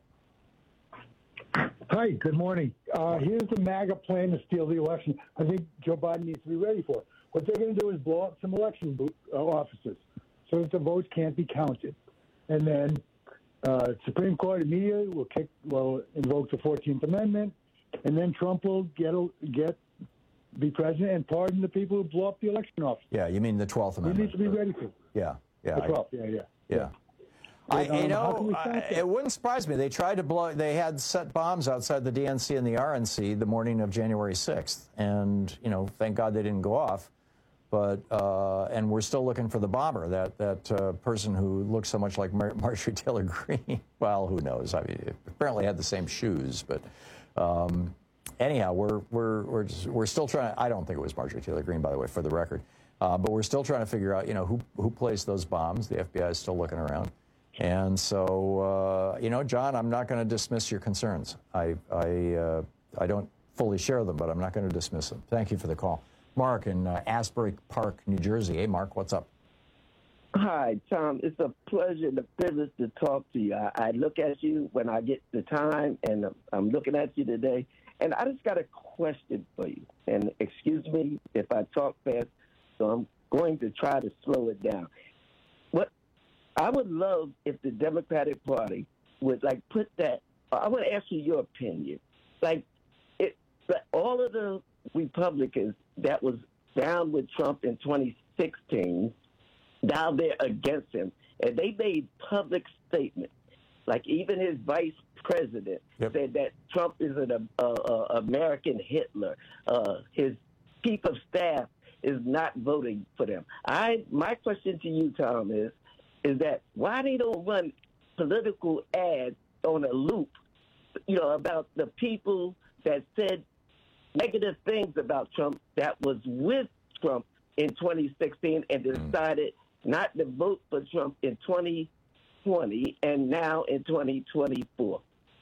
Hi, good morning. Uh, here's the MAGA plan to steal the election. I think Joe Biden needs to be ready for it. What they're going to do is blow up some election bo- uh, offices so that the votes can't be counted. And then uh, Supreme Court immediately will kick, will invoke the fourteenth Amendment, and then Trump will get a, get be president and pardon the people who blow up the election office.
Yeah, you mean the twelfth
He
Amendment.
needs to be ready for it.
Yeah, yeah.
The
I-
twelfth, yeah, yeah.
Yeah. I,
But,
you
um, how can
know,
we stop
I,
that?
it wouldn't surprise me. They tried to blow, they had set bombs outside the D N C and the R N C the morning of January sixth. And, you know, thank God they didn't go off. But, uh, and we're still looking for the bomber, that, that uh, person who looks so much like Mar- Marjorie Taylor Greene. Well, who knows? I mean, apparently had the same shoes. But um, anyhow, we're, we're, we're, just, we're still trying to, I don't think it was Marjorie Taylor Greene, by the way, for the record. Uh, but we're still trying to figure out, you know, who, who placed those bombs. The F B I is still looking around. And so, uh, you know, John, I'm not going to dismiss your concerns. I, I, uh, I don't fully share them, but I'm not going to dismiss them. Thank you for the call. Mark in uh, Asbury Park, New Jersey. Hey, Mark, what's up?
Hi, Tom. It's a pleasure and a privilege to talk to you. I, I look at you when I get the time, and I'm looking at you today. And I just got a question for you. And excuse me if I talk fast, so I'm going to try to slow it down. What I would love if the Democratic Party would like put that. I want to ask you your opinion. Like, it, like all of the Republicans that was down with Trump in twenty sixteen, now they're against him, and they made public statements. Like even his vice president yep. said that Trump is an uh, uh, American Hitler. Uh, his chief of staff is not voting for them. I my question to you, Tom, is is that why they don't run political ads on a loop, you know, about the people that said negative things about Trump that was with Trump in twenty sixteen and decided not to vote for Trump in twenty twenty and now in twenty twenty-four.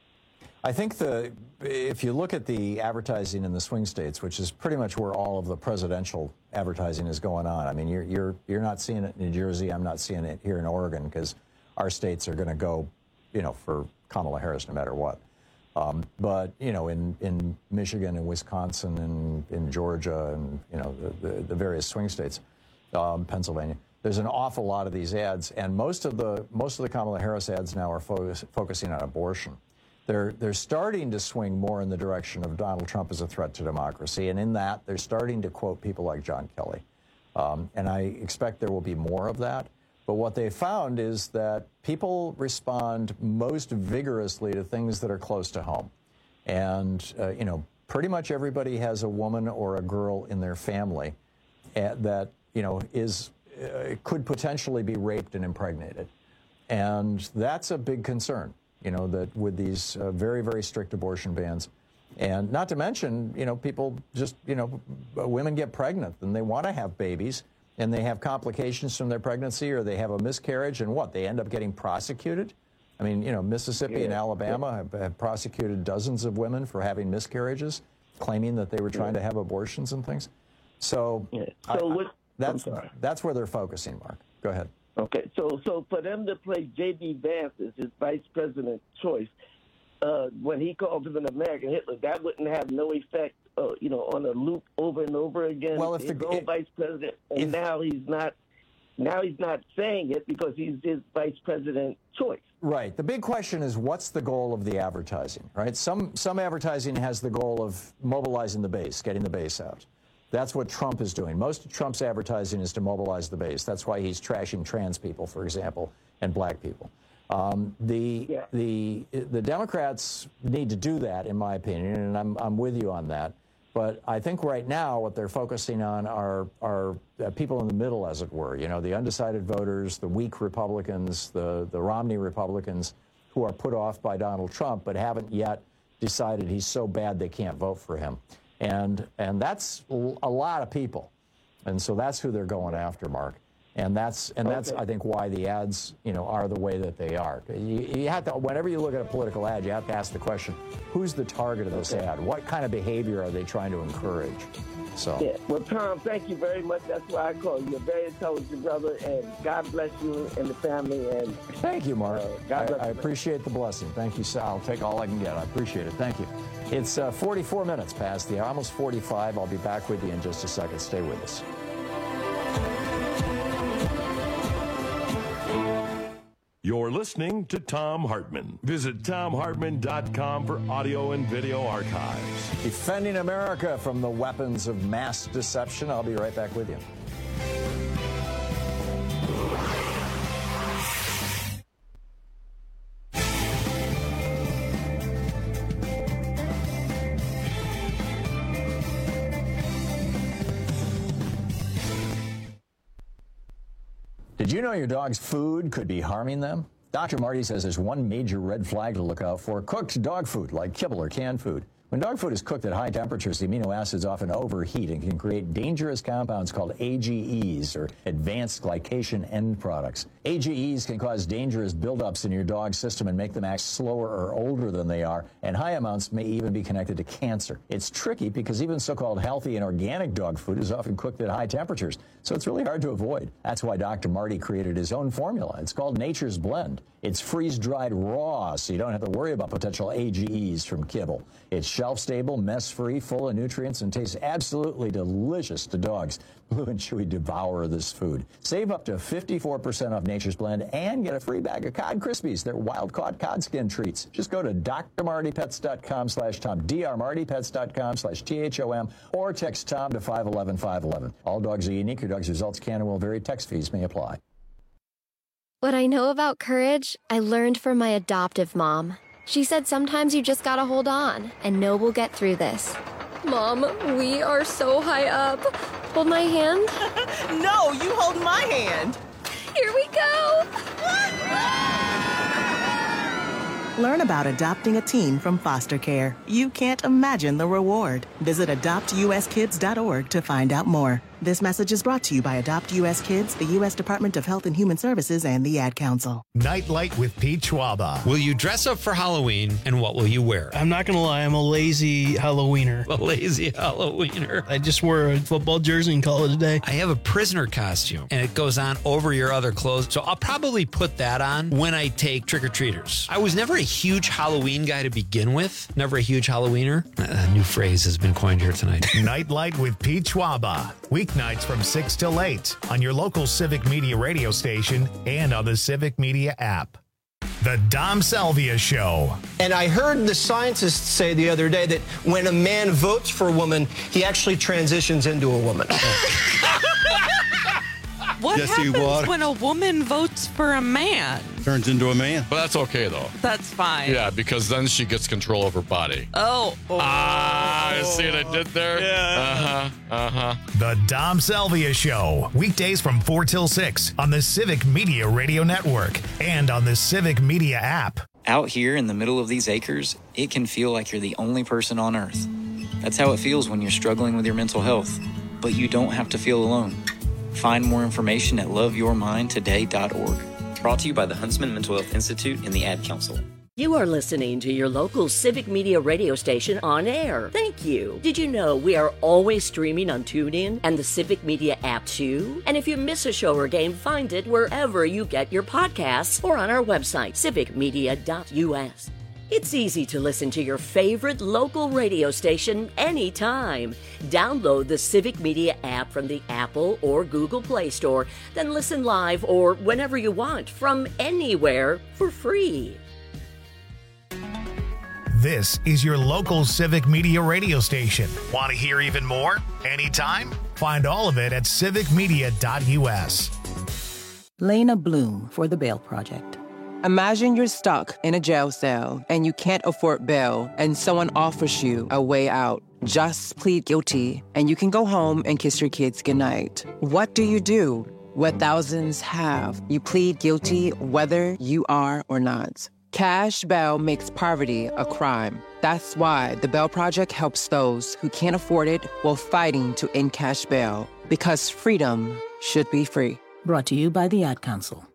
I think the if you look at the advertising in the swing states, which is pretty much where all of the presidential advertising is going on. I mean, you're you're you're not seeing it in New Jersey. I'm not seeing it here in Oregon because our states are going to go, you know, for Kamala Harris no matter what. Um, but you know, in in Michigan and Wisconsin and in Georgia and you know the the, the various swing states, um, Pennsylvania. There's an awful lot of these ads, and most of the most of the Kamala Harris ads now are focus, focusing on abortion. They're they're starting to swing more in the direction of Donald Trump as a threat to democracy, and in that they're starting to quote people like John Kelly, um, and I expect there will be more of that. But what they found is that people respond most vigorously to things that are close to home, and uh, you know, pretty much everybody has a woman or a girl in their family uh, that you know is. Uh, could potentially be raped and impregnated. And that's a big concern, you know, that with these uh, very, very strict abortion bans. And not to mention, you know, people just, you know, women get pregnant and they want to have babies and they have complications from their pregnancy or they have a miscarriage and what? They end up getting prosecuted? I mean, you know, Mississippi yeah. and Alabama yeah. have, have prosecuted dozens of women for having miscarriages, claiming that they were trying yeah. to have abortions and things. So,
yeah. so
I,
what?
That's that's where they're focusing, Mark. Go ahead.
Okay, so so for them to play J D Vance as his vice president choice, uh, when he called him an American Hitler, that wouldn't have no effect, uh, you know, on a loop over and over again.
Well, if
his
the
own
if,
vice president, and
if,
now he's not, now he's not saying it because he's his vice president choice.
Right. The big question is, what's the goal of the advertising? Right. Some some advertising has the goal of mobilizing the base, getting the base out. That's what Trump is doing. Most of Trump's advertising is to mobilize the base. That's why he's trashing trans people, for example, and black people. Um, the
Yeah.
the the Democrats need to do that, in my opinion, and I'm I'm with you on that. But I think right now what they're focusing on are are uh, people in the middle, as it were. You know, the undecided voters, the weak Republicans, the the Romney Republicans, who are put off by Donald Trump but haven't yet decided he's so bad they can't vote for him. And and that's a lot of people. And so that's who they're going after, Mark. And that's and that's
Okay.
I think why the ads, you know, are the way that they are. You, you have to, whenever you look at a political ad, you have to ask the question: who's the target of this
Okay.
ad? What kind of behavior are they trying to encourage? So.
Yeah. Well, Tom, thank you very much. That's why I call you. You're a very intelligent brother, and God bless you and the family. And
Thank you, Mark.
Uh, God bless
I, I
you.
appreciate the blessing. Thank you, Sal. I'll take all I can get. I appreciate it. Thank you. It's uh, forty-four minutes past the hour, almost forty-five. I'll be back with you in just a second. Stay with us.
You're listening to Thom Hartmann. Visit Thom Hartmann dot com for audio and video archives.
Defending America from the weapons of mass deception. I'll be right back with you. Did you know your dog's food could be harming them? Doctor Marty says there's one major red flag to look out for: cooked dog food, like kibble or canned food. When dog food is cooked at high temperatures, the amino acids often overheat and can create dangerous compounds called A G Es, or advanced glycation end products. A G Es can cause dangerous buildups in your dog's system and make them act slower or older than they are, and high amounts may even be connected to cancer. It's tricky because even so-called healthy and organic dog food is often cooked at high temperatures, so it's really hard to avoid. That's why Doctor Marty created his own formula. It's called Nature's Blend. It's freeze-dried raw, so you don't have to worry about potential A G Es from kibble. It's shelf-stable, mess-free, full of nutrients, and tastes absolutely delicious to dogs. Blue and Chewy devour this food. Save up to fifty-four percent off Nature's Blend and get a free bag of Cod Krispies. They're wild-caught cod skin treats. Just go to D R Marty Pets dot com slash Tom, D R Marty Pets dot com slash T H O M, or text Tom to five one one five one one. All dogs are unique. Your dog's results can and will vary. Text fees may apply.
What I know about courage, I learned from my adoptive mom. She said sometimes you just gotta hold on and know we'll get through this. Mom, we are so high up. Hold my hand.
No, you hold my hand.
Here we go.
Learn about adopting a teen from foster care. You can't imagine the reward. Visit adopt U S kids dot org to find out more. This message is brought to you by Adopt U S Kids, the U S Department of Health and Human Services, and the Ad Council.
Nightlight with Pete Schwaba.
Will you dress up for Halloween, and what will you wear?
I'm not going to lie, I'm a lazy Halloweener.
A lazy Halloweener.
I just wore a football jersey and call it a day.
I have a prisoner costume, and it goes on over your other clothes, so I'll probably put that on when I take trick-or-treaters. I was never a huge Halloween guy to begin with. Never a huge Halloweener. A new phrase has been coined here tonight.
Nightlight with Pete Schwaba. Weeknights from six till eight on your local Civic Media radio station and on the Civic Media app. The Dom Salvia Show.
And I heard the scientists say the other day that when a man votes for a woman, he actually transitions into a woman.
What
Jesse
happens
Watt.
when a woman votes for a man?
Turns into a man. But that's okay, though.
That's fine.
Yeah, because then she gets control of her body.
Oh. oh.
Ah, you see what I did there?
Yeah.
Uh-huh, uh-huh.
The Dom Salvia Show. Weekdays from four till six on the Civic Media Radio Network and on the Civic Media app.
Out here in the middle of these acres, it can feel like you're the only person on Earth. That's how it feels when you're struggling with your mental health. But you don't have to feel alone. Find more information at love your mind today dot org. Brought to you by the Huntsman Mental Health Institute and the Ad Council.
You are listening to your local Civic Media radio station on air. Thank you. Did you know we are always streaming on TuneIn and the Civic Media app too? And if you miss a show or game, find it wherever you get your podcasts or on our website, civic media dot U S. It's easy to listen to your favorite local radio station anytime. Download the Civic Media app from the Apple or Google Play Store, then listen live or whenever you want from anywhere for free.
This is your local Civic Media radio station. Want to hear even more? Anytime? Find all of it at civic media dot U S.
Lena Bloom for the Bail Project.
Imagine you're stuck in a jail cell and you can't afford bail and someone offers you a way out. Just plead guilty and you can go home and kiss your kids goodnight. What do you do? What thousands have. You plead guilty whether you are or not. Cash bail makes poverty a crime. That's why the Bail Project helps those who can't afford it while fighting to end cash bail. Because freedom should be free.
Brought to you by the Ad Council.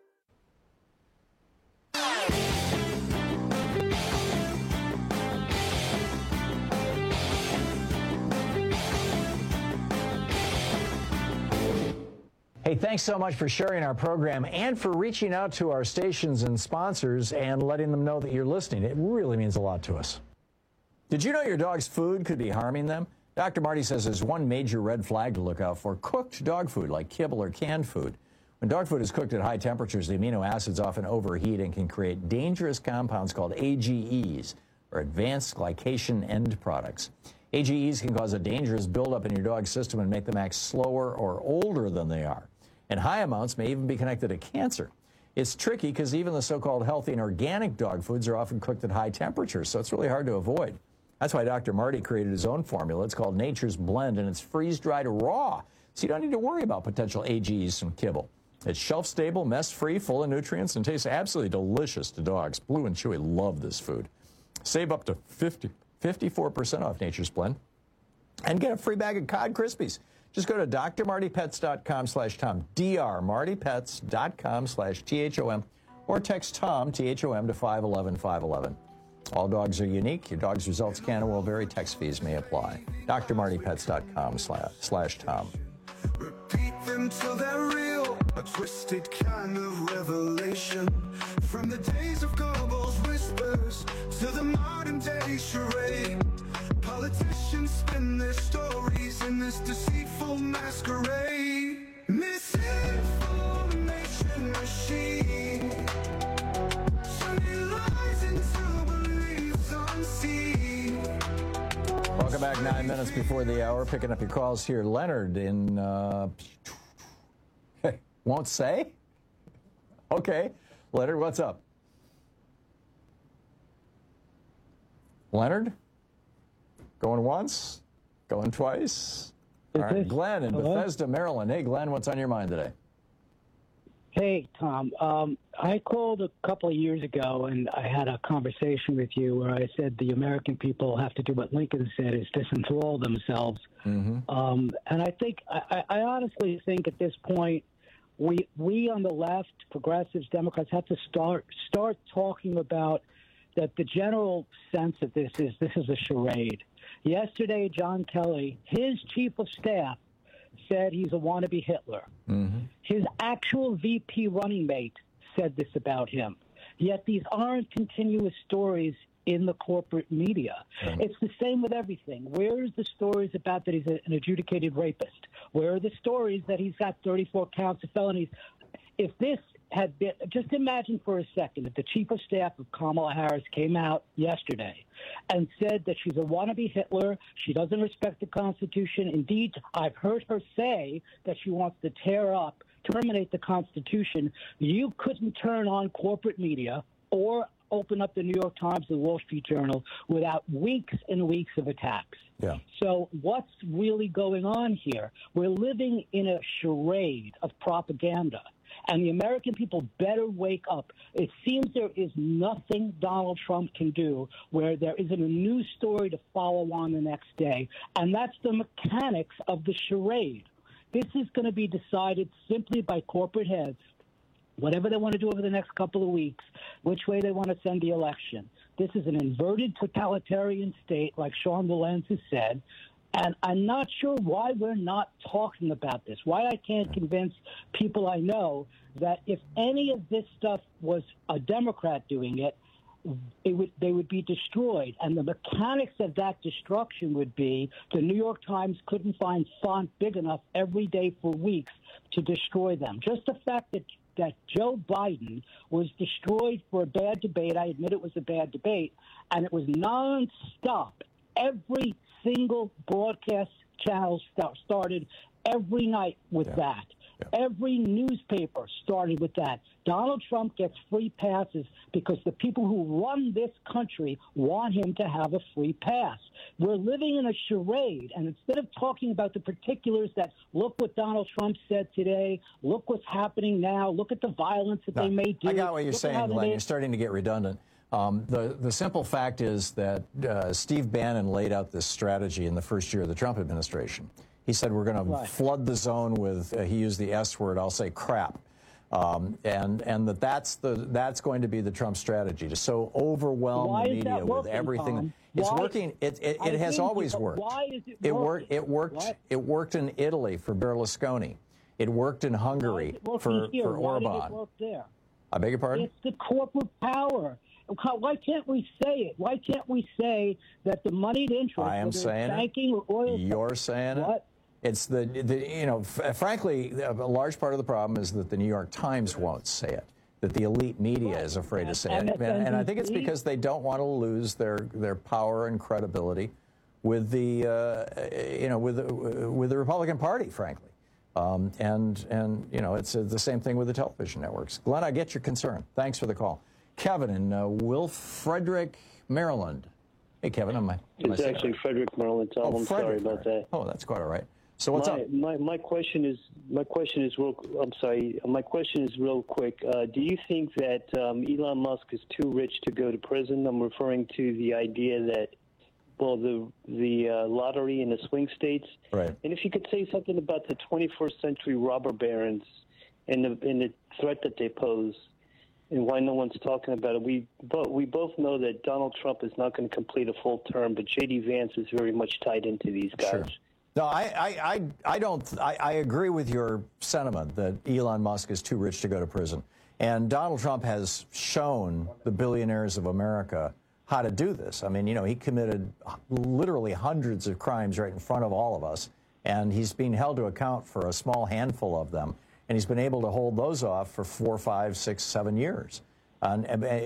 Hey, thanks so much for sharing our program and for reaching out to our stations and sponsors and letting them know that you're listening. It really means a lot to us. Did you know your dog's food could be harming them? Doctor Marty says there's one major red flag to look out for: cooked dog food like kibble or canned food. When dog food is cooked at high temperatures, the amino acids often overheat and can create dangerous compounds called A G Es, or advanced glycation end products. A G Es can cause a dangerous buildup in your dog's system and make them act slower or older than they are. And high amounts may even be connected to cancer. It's tricky because even the so-called healthy and organic dog foods are often cooked at high temperatures, so it's really hard to avoid. That's why Doctor Marty created his own formula. It's called Nature's Blend, and it's freeze-dried raw, so you don't need to worry about potential A G Es from kibble. It's shelf-stable, mess-free, full of nutrients, and tastes absolutely delicious to dogs. Blue and Chewy love this food. Save up to fifty, fifty-four percent off Nature's Blend and get a free bag of Cod Krispies. Just go to d r marty pets dot com slash Tom, d r marty pets dot com slash T H O M, or text Tom, T H O M, to five one one, five one one. All dogs are unique. Your dog's results can and will vary. Text fees may apply. d r marty pets dot com slash Tom.
Repeat them till they're real, a twisted kind of revelation. From the days of Goebbels' whispers to the modern day charade. Politicians spin their stories in this deceitful masquerade. Misinformation machine, turning lies into beliefs unseen.
Welcome back, nine minutes before the hour. Picking up your calls here. Leonard in, uh, won't say? Okay. Leonard, what's up? Leonard? Going once? Going twice? All right, Glenn in
Hello?
Bethesda, Maryland. Hey, Glenn, what's on your mind today?
Hey, Tom. Um, I called a couple of years ago, and I had a conversation with you where I said the American people have to do what Lincoln said, is disenthrall themselves.
Mm-hmm.
Um, and I think, I, I honestly think at this point, we we on the left, progressives, Democrats, have to start start talking about that the general sense of this is this is a charade. Yesterday, John Kelly, his chief of staff, said he's a wannabe Hitler.
Mm-hmm.
His actual V P running mate said this about him. Yet these aren't continuous stories in the corporate media. Mm-hmm. It's the same with everything. Where is the stories about that he's a, an adjudicated rapist? Where are the stories that he's got thirty-four counts of felonies? If this had been, just imagine for a second that the chief of staff of Kamala Harris came out yesterday and said that she's a wannabe Hitler, she doesn't respect the Constitution. Indeed, I've heard her say that she wants to tear up, terminate the Constitution. You couldn't turn on corporate media or open up the New York Times or the Wall Street Journal without weeks and weeks of attacks.
Yeah.
So what's really going on here? We're living in a charade of propaganda. And the American people better wake up. It seems there is nothing Donald Trump can do where there isn't a news story to follow on the next day. And that's the mechanics of the charade. This is going to be decided simply by corporate heads, whatever they want to do over the next couple of weeks, which way they want to send the election. This is an inverted totalitarian state, like Sean Wilentz has said. And I'm not sure why we're not talking about this, why I can't convince people I know that if any of this stuff was a Democrat doing it, it would, they would be destroyed. And the mechanics of that destruction would be the New York Times couldn't find font big enough every day for weeks to destroy them. Just the fact that that Joe Biden was destroyed for a bad debate, I admit it was a bad debate, and it was nonstop. Every single broadcast channel start, started every night with yeah. that. Every newspaper started with that. Donald Trump gets free passes because the people who run this country want him to have a free pass. We're living in a charade, and instead of talking about the particulars that look what Donald Trump said today, look what's happening now, look at the violence that
no,
they may do.
I got what you're saying, Glenn.
They...
You're starting to get redundant. Um, the, the simple fact is that uh, Steve Bannon laid out this strategy in the first year of the Trump administration. He said, we're going
Right.
to flood the zone with, uh, he used the S word, I'll say crap. Um, and and that that's, the, that's going to be the Trump strategy, to so overwhelm
Why
the
is
media
that
with
working,
everything.
Tom?
It's
Why?
working. It, it,
I
it has
agree
always
with you, but
worked.
why is it
It
working?
worked. It worked.
What?
It worked in Italy for Berlusconi. It worked in Hungary for,
here?
for
Why
Orban.
did it work there?
I beg your pardon?
It's the corporate power. Why can't we say it? Why can't we say that the moneyed interest,
I am
whether it's
saying
banking
it.
or oil,
You're saying
what?
it. It's the, the you know, f- frankly, a large part of the problem is that the New York Times won't say it, that the elite media is afraid to say it. And, and I think it's because they don't want to lose their, their power and credibility with the, uh, you know, with the, with the Republican Party, frankly. Um, and, and, you know, it's uh, the same thing with the television networks. Glenn, I get your concern. Thanks for the call. Kevin in uh, Will Frederick, Maryland. Hey, Kevin. Am I, am
It's
I
actually Frederick, Maryland. Tom.
Oh,
I'm
Frederick,
sorry about that.
Oh, that's quite all right. So what's
my,
up?
My my question is my question is real. I'm sorry. My question is real quick. Uh, do you think that um, Elon Musk is too rich to go to prison? I'm referring to the idea that, well, the the uh, lottery in the swing states.
Right.
And if you could say something about the twenty-first century robber barons and the and the threat that they pose, and why no one's talking about it. We both we both know that Donald Trump is not going to complete a full term, but J D Vance is very much tied into these guys.
Sure. No, I, I, I, I don't. I, I agree with your sentiment that Elon Musk is too rich to go to prison, and Donald Trump has shown the billionaires of America how to do this. I mean, you know, he committed literally hundreds of crimes right in front of all of us, and he's being held to account for a small handful of them. And he's been able to hold those off for four, five, six, seven years. And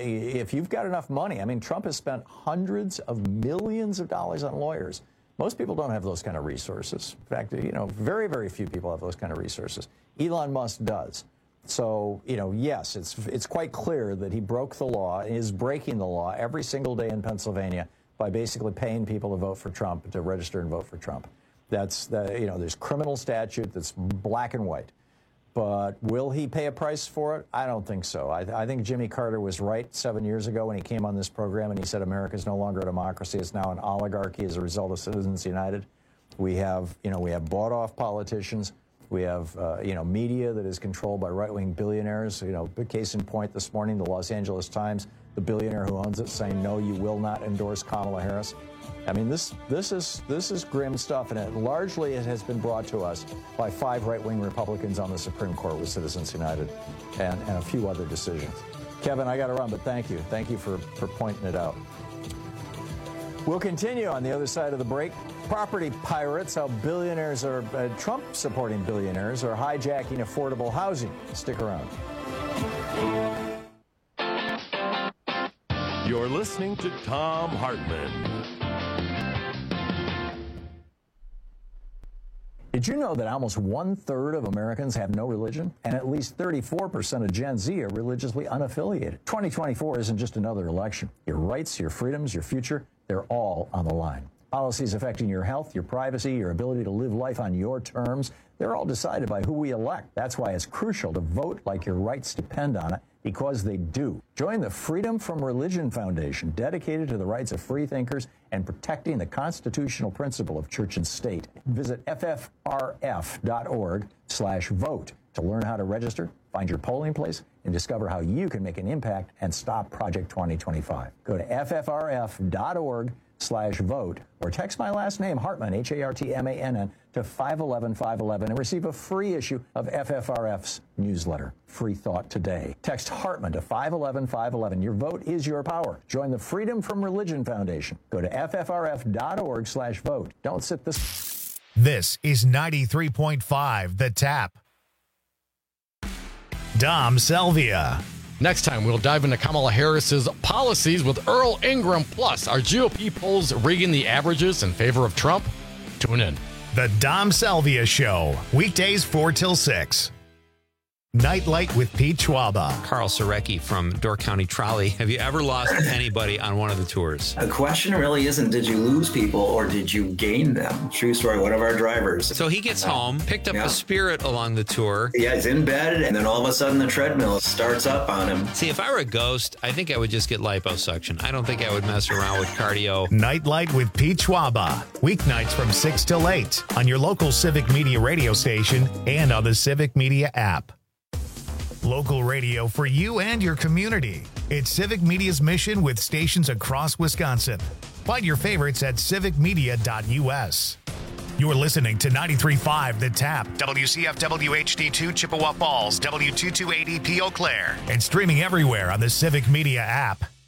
if you've got enough money, I mean, Trump has spent hundreds of millions of dollars on lawyers. Most people don't have those kind of resources. In fact, you know, very, very few people have those kind of resources. Elon Musk does. So, you know, yes, it's it's quite clear that he broke the law, is breaking the law every single day in Pennsylvania by basically paying people to vote for Trump, to register and vote for Trump. That's, the, you know, there's criminal statute that's black and white. But will he pay a price for it? I don't think so. I, I think Jimmy Carter was right seven years ago when he came on this program and he said America is no longer a democracy. It's now an oligarchy as a result of Citizens United. We have, you know, we have bought-off politicians. We have, uh, you know, media that is controlled by right-wing billionaires. You know, big case in point this morning, the Los Angeles Times, the billionaire who owns it saying, no, you will not endorse Kamala Harris. I mean, this this is this is grim stuff, and it largely it has been brought to us by five right-wing Republicans on the Supreme Court with Citizens United and, and a few other decisions. Kevin, I got to run, but thank you. Thank you for, for pointing it out. We'll continue on the other side of the break. Property pirates, how billionaires are, uh, Trump-supporting billionaires are hijacking affordable housing. Stick around.
You're listening to Thom Hartmann.
Did you know that almost one-third of Americans have no religion? And at least thirty-four percent of Gen Z are religiously unaffiliated. twenty twenty-four isn't just another election. Your rights, your freedoms, your future, they're all on the line. Policies affecting your health, your privacy, your ability to live life on your terms, they're all decided by who we elect. That's why it's crucial to vote like your rights depend on it, because they do. Join the Freedom from Religion Foundation, dedicated to the rights of free thinkers and protecting the constitutional principle of church and state. Visit F F R F dot org slash vote to learn how to register, find your polling place, and discover how you can make an impact and stop Project twenty twenty-five. Go to F F R F dot org slash vote or text my last name, Hartmann, H A R T M A N N, to five one one five one one and receive a free issue of F F R F's newsletter, Free Thought Today. Text Hartmann to five one one five one one. Your vote is your power. Join the Freedom from Religion Foundation. Go to F F R F dot org slash vote. Don't sit this...
This is ninety-three point five The Tap. Dom Selvia.
Next time, we'll dive into Kamala Harris's policies with Earl Ingram. Plus, are G O P polls rigging the averages in favor of Trump? Tune in.
The Dom Selvia Show, weekdays four till six. Nightlight with Pete Schwaba.
Carl Sorecki from Door County Trolley. Have you ever lost anybody on one of the tours?
The question really isn't did you lose people or did you gain them? True story. One of our drivers.
So he gets home, picked up
yeah.
a Spirit along the tour.
Yeah, he's in bed, and then all of a sudden the treadmill starts up on him.
See, if I were a ghost, I think I would just get liposuction. I don't think I would mess around with cardio.
Nightlight with Pete Schwaba. Weeknights from six till eight on your local Civic Media radio station and on the Civic Media app. Local radio for you and your community. It's Civic Media's mission with stations across Wisconsin. Find your favorites at civic media dot u s. You're listening to ninety-three point five The Tap, W C F W H D two Chippewa Falls, W two two eight E P Eau Claire, and streaming everywhere on the Civic Media app.